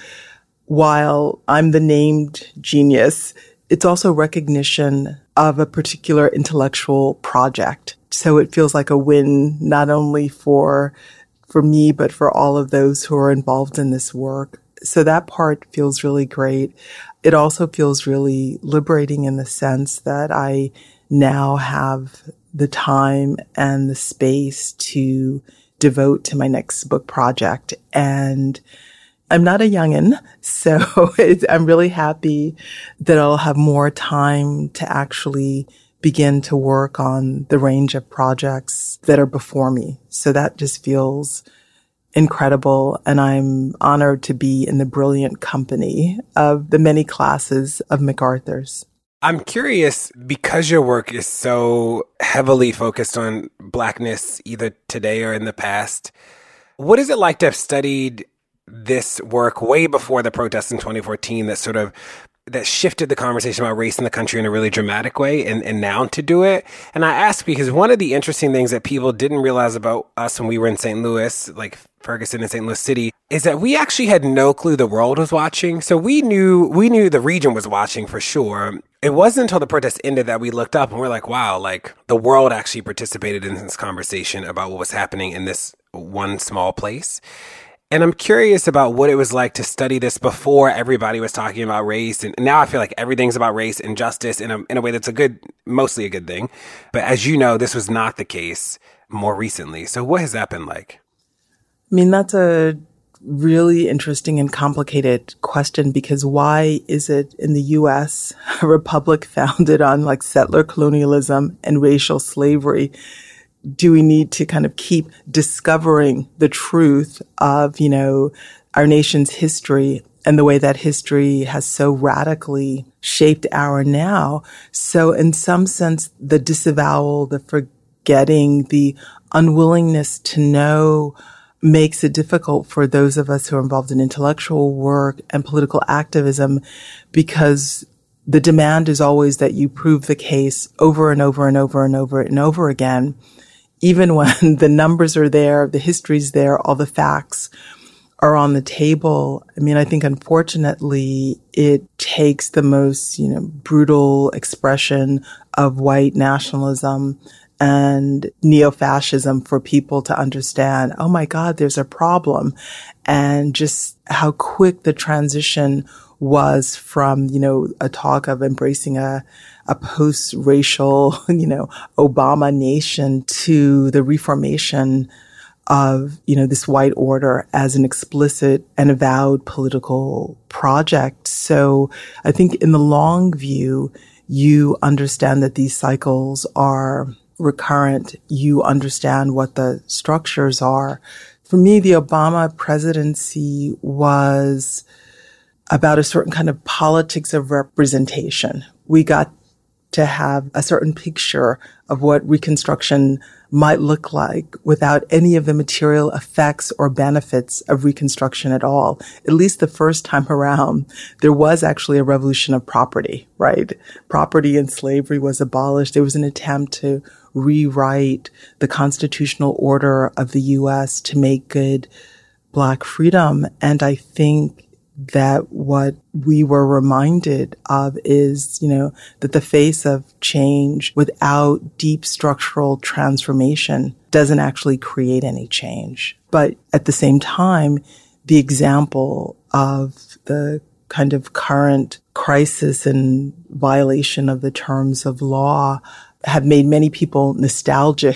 while I'm the named genius, it's also recognition of a particular intellectual project. So it feels like a win, not only for for me, but for all of those who are involved in this work. So that part feels really great. It also feels really liberating in the sense that I now have the time and the space to devote to my next book project. And I'm not a youngin', so it's, I'm really happy that I'll have more time to actually begin to work on the range of projects that are before me. So that just feels incredible. And I'm honored to be in the brilliant company of the many classes of MacArthur's. I'm curious, because your work is so heavily focused on Blackness, either today or in the past, what is it like to have studied this work way before the protests in twenty fourteen that sort of that shifted the conversation about race in the country in a really dramatic way, and, and now to do it? And I ask because one of the interesting things that people didn't realize about us when we were in Saint Louis, like Ferguson and Saint Louis City, is that we actually had no clue the world was watching. So we knew, we knew the region was watching for sure. It wasn't until the protest ended that we looked up and we're like, wow, like the world actually participated in this conversation about what was happening in this one small place. And I'm curious about what it was like to study this before everybody was talking about race. And now I feel like everything's about race and justice in a, in a way that's a good, mostly a good thing. But as you know, this was not the case more recently. So what has that been like? I mean, that's a really interesting and complicated question, because why is it in the U S, a republic founded on like settler colonialism and racial slavery, do we need to kind of keep discovering the truth of, you know, our nation's history and the way that history has so radically shaped our now? So in some sense, the disavowal, the forgetting, the unwillingness to know makes it difficult for those of us who are involved in intellectual work and political activism, because the demand is always that you prove the case over and over and over and over and over again. Even when the numbers are there, the history's there, all the facts are on the table. I mean, I think unfortunately it takes the most, you know, brutal expression of white nationalism and neo-fascism for people to understand, oh my God, there's a problem. And just how quick the transition was from, you know, a talk of embracing a, a post-racial, you know, Obama nation to the reformation of, you know, this white order as an explicit and avowed political project. So I think in the long view, you understand that these cycles are recurrent. You understand what the structures are. For me, the Obama presidency was about a certain kind of politics of representation. We got to have a certain picture of what Reconstruction might look like without any of the material effects or benefits of Reconstruction at all. At least the first time around, there was actually a revolution of property, right? Property and slavery was abolished. There was an attempt to rewrite the constitutional order of the U S to make good Black freedom. And I think that what we were reminded of is, you know, that the face of change without deep structural transformation doesn't actually create any change. But at the same time, the example of the kind of current crisis and violation of the terms of law have made many people nostalgic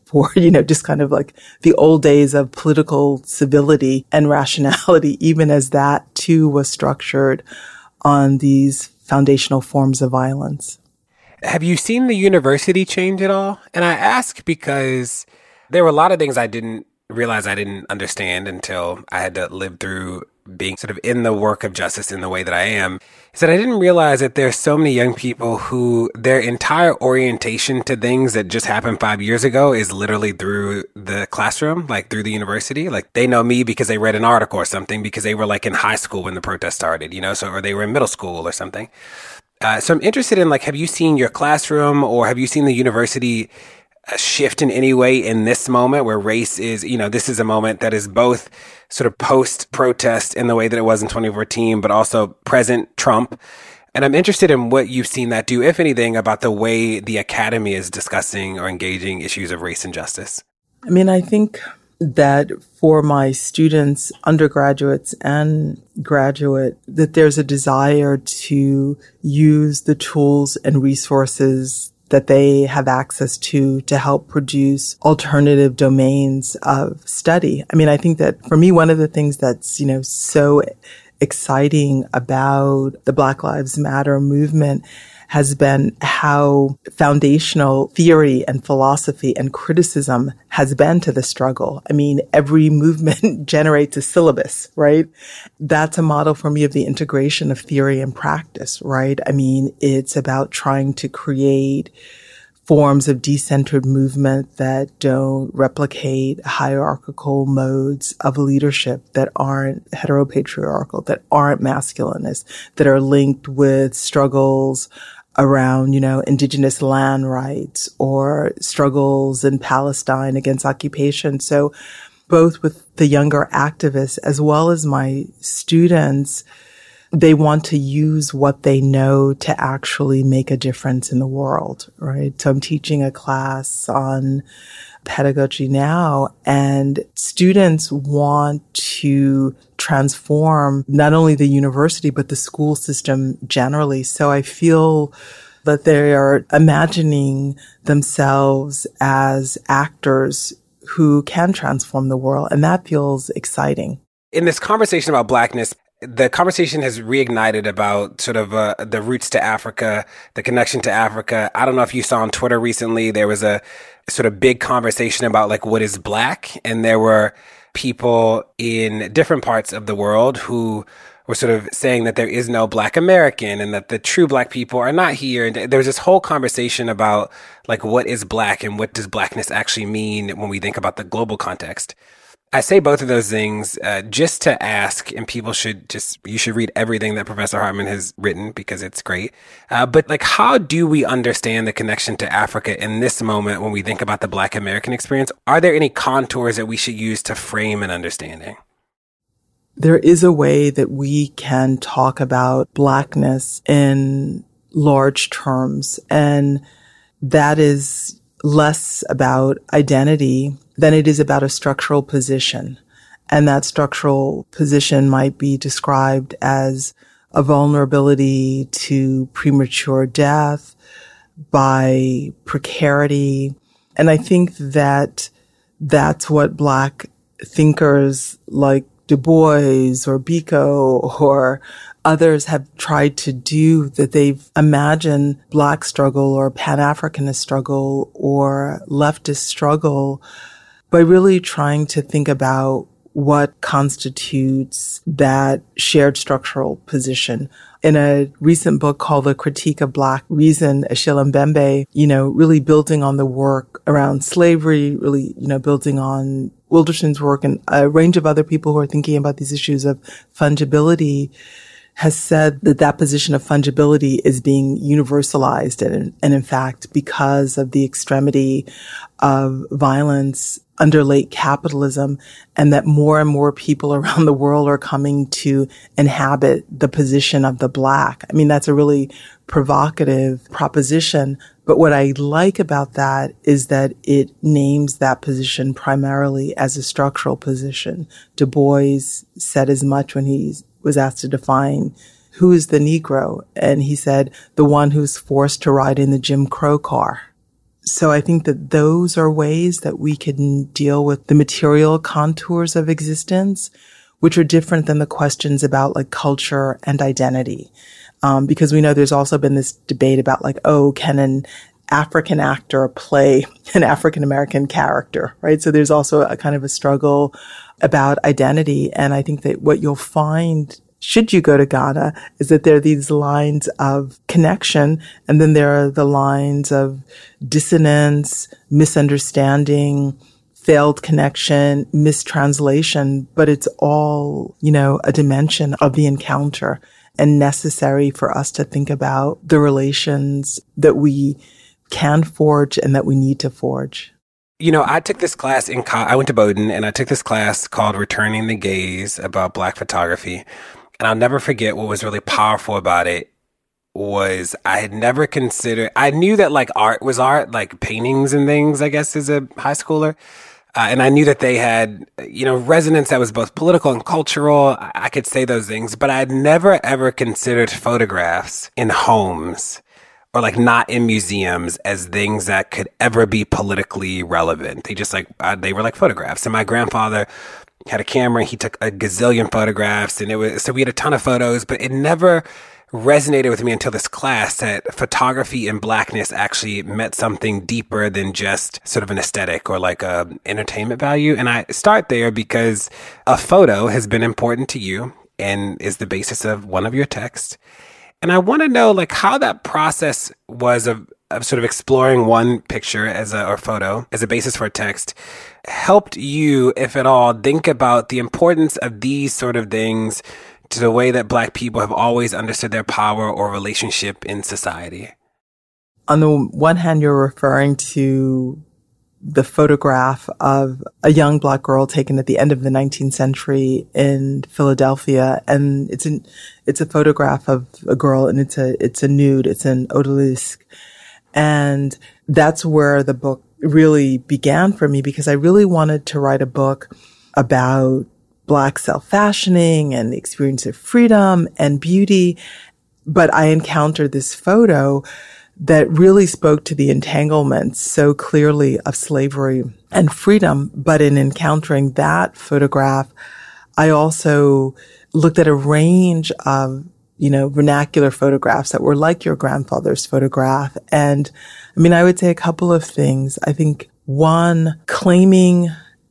for, you know, just kind of like the old days of political civility and rationality, even as that too was structured on these foundational forms of violence. Have you seen the university change at all? And I ask because there were a lot of things I didn't realize I didn't understand until I had to live through being sort of in the work of justice in the way that I am, is that I didn't realize that there's so many young people who their entire orientation to things that just happened five years ago is literally through the classroom, like through the university. Like they know me because they read an article or something, because they were like in high school when the protest started, you know, so, or they were in middle school or something. Uh, so I'm interested in, like, have you seen your classroom or have you seen the university uh, shift in any way in this moment where race is, you know, this is a moment that is both sort of post-protest in the way that it was in twenty fourteen, but also present Trump. And I'm interested in what you've seen that do, if anything, about the way the academy is discussing or engaging issues of race and justice. I mean, I think that for my students, undergraduates and graduate, that there's a desire to use the tools and resources that they have access to to help produce alternative domains of study. I mean, I think that for me, one of the things that's, you know, so exciting about the Black Lives Matter movement has been how foundational theory and philosophy and criticism has been to the struggle. I mean, every movement generates a syllabus, right? That's a model for me of the integration of theory and practice, right? I mean, it's about trying to create forms of decentered movement that don't replicate hierarchical modes of leadership, that aren't heteropatriarchal, that aren't masculinist, that are linked with struggles around, you know, indigenous land rights or struggles in Palestine against occupation. So both with the younger activists as well as my students, they want to use what they know to actually make a difference in the world, right? So I'm teaching a class on pedagogy now, and students want to transform not only the university, but the school system generally. So I feel that they are imagining themselves as actors who can transform the world, and that feels exciting. In this conversation about Blackness, the conversation has reignited about sort of uh, the roots to Africa, the connection to Africa. I don't know if you saw on Twitter recently, there was a sort of big conversation about like what is Black. And there were people in different parts of the world who were sort of saying that there is no Black American and that the true Black people are not here. And there was this whole conversation about like what is Black and what does Blackness actually mean when we think about the global context. I say both of those things uh, just to ask, and people should just, you should read everything that Professor Hartman has written because it's great. Uh, but like, how do we understand the connection to Africa in this moment when we think about the Black American experience? Are there any contours that we should use to frame an understanding? There is a way that we can talk about Blackness in large terms, and that is less about identity than it is about a structural position. And that structural position might be described as a vulnerability to premature death, by precarity. And I think that that's what Black thinkers like Du Bois or Biko or others have tried to do, that they've imagined Black struggle or Pan-Africanist struggle or leftist struggle by really trying to think about what constitutes that shared structural position. In a recent book called The Critique of Black Reason, Achille Mbembe, you know, really building on the work around slavery, really, you know, building on Wilderson's work and a range of other people who are thinking about these issues of fungibility, has said that that position of fungibility is being universalized. And, and in fact, because of the extremity of violence under late capitalism, and that more and more people around the world are coming to inhabit the position of the Black. I mean, that's a really provocative proposition. But what I like about that is that it names that position primarily as a structural position. Du Bois said as much when he was asked to define who is the Negro. And he said, the one who's forced to ride in the Jim Crow car. So I think that those are ways that we can deal with the material contours of existence, which are different than the questions about like culture and identity. Um, because we know there's also been this debate about like, oh, can an African actor play an African American character, right? So there's also a kind of a struggle about identity. And I think that what you'll find should you go to Ghana is that there are these lines of connection, and then there are the lines of dissonance, misunderstanding, failed connection, mistranslation, but it's all, you know, a dimension of the encounter and necessary for us to think about the relations that we can forge and that we need to forge. You know, I took this class in, co- I went to Bowdoin and I took this class called Returning the Gaze about Black photography. And I'll never forget what was really powerful about it was I had never considered, I knew that like art was art, like paintings and things, I guess, as a high schooler. Uh, and I knew that they had, you know, resonance that was both political and cultural. I, I could say those things, but I had never ever considered photographs in homes or like not in museums as things that could ever be politically relevant. They just like, uh, they were like photographs. And my grandfather had a camera. He took a gazillion photographs, and it was, so we had a ton of photos, but it never resonated with me until this class that photography and Blackness actually meant something deeper than just sort of an aesthetic or like a entertainment value. And I start there because a photo has been important to you and is the basis of one of your texts. And I want to know like how that process was of, of sort of exploring one picture as a, or photo as a basis for a text helped you, if at all, think about the importance of these sort of things to the way that Black people have always understood their power or relationship in society. On the one hand, you're referring to the photograph of a young Black girl taken at the end of the nineteenth century in Philadelphia. And it's an, it's a photograph of a girl, and it's a, it's a nude. It's an odalisque. And that's where the book really began for me, because I really wanted to write a book about Black self-fashioning and the experience of freedom and beauty. But I encountered this photo that really spoke to the entanglements so clearly of slavery and freedom. But in encountering that photograph, I also looked at a range of, you know, vernacular photographs that were like your grandfather's photograph. And I mean, I would say a couple of things. I think one, claiming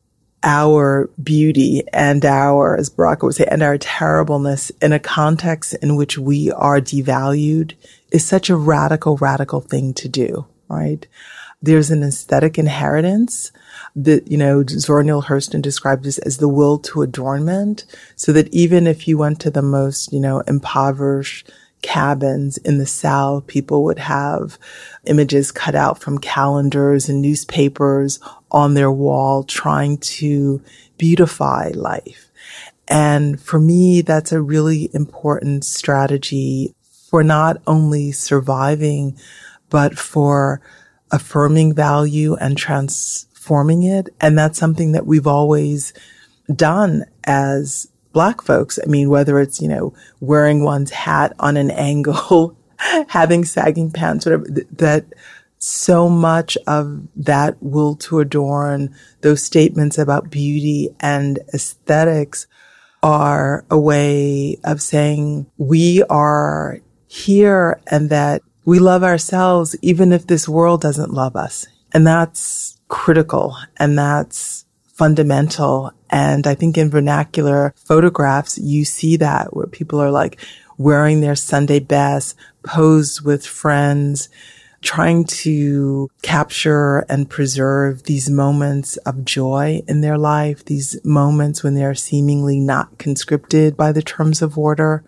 our beauty and our, as Baraka would say, and our terribleness in a context in which we are devalued is such a radical, radical thing to do, right? There's an aesthetic inheritance that, you know, Zora Neale Hurston described this as the will to adornment, so that even if you went to the most, you know, impoverished cabins in the South, people would have images cut out from calendars and newspapers on their wall trying to beautify life. And for me, that's a really important strategy for not only surviving, but for affirming value and transforming it. And that's something that we've always done as Black folks. I mean, whether it's, you know, wearing one's hat on an angle, having sagging pants, whatever, that so much of that will to adorn, those statements about beauty and aesthetics are a way of saying we are here and that we love ourselves even if this world doesn't love us. And that's critical and that's fundamental. And I think in vernacular photographs, you see that where people are like wearing their Sunday best, posed with friends, trying to capture and preserve these moments of joy in their life, these moments when they're seemingly not conscripted by the terms of order.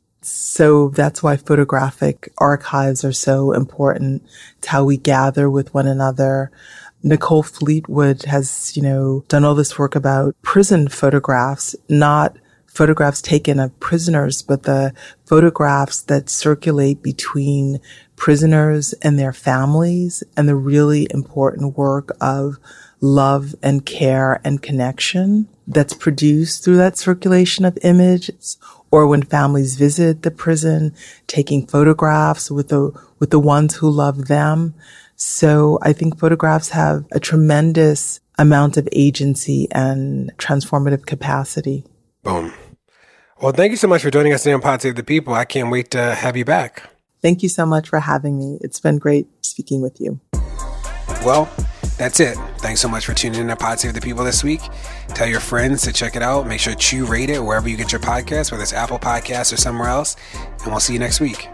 So that's why photographic archives are so important. It's how we gather with one another. Nicole Fleetwood has, you know, done all this work about prison photographs, not photographs taken of prisoners, but the photographs that circulate between prisoners and their families, and the really important work of love and care and connection that's produced through that circulation of images. Or when families visit the prison, taking photographs with the with the ones who love them. So I think photographs have a tremendous amount of agency and transformative capacity. Boom. Well, thank you so much for joining us today on Pod Save the People. I can't wait to have you back. Thank you so much for having me. It's been great speaking with you. Well, that's it. Thanks so much for tuning in to Pod Save the People this week. Tell your friends to check it out. Make sure to rate it wherever you get your podcasts, whether it's Apple Podcasts or somewhere else. And we'll see you next week.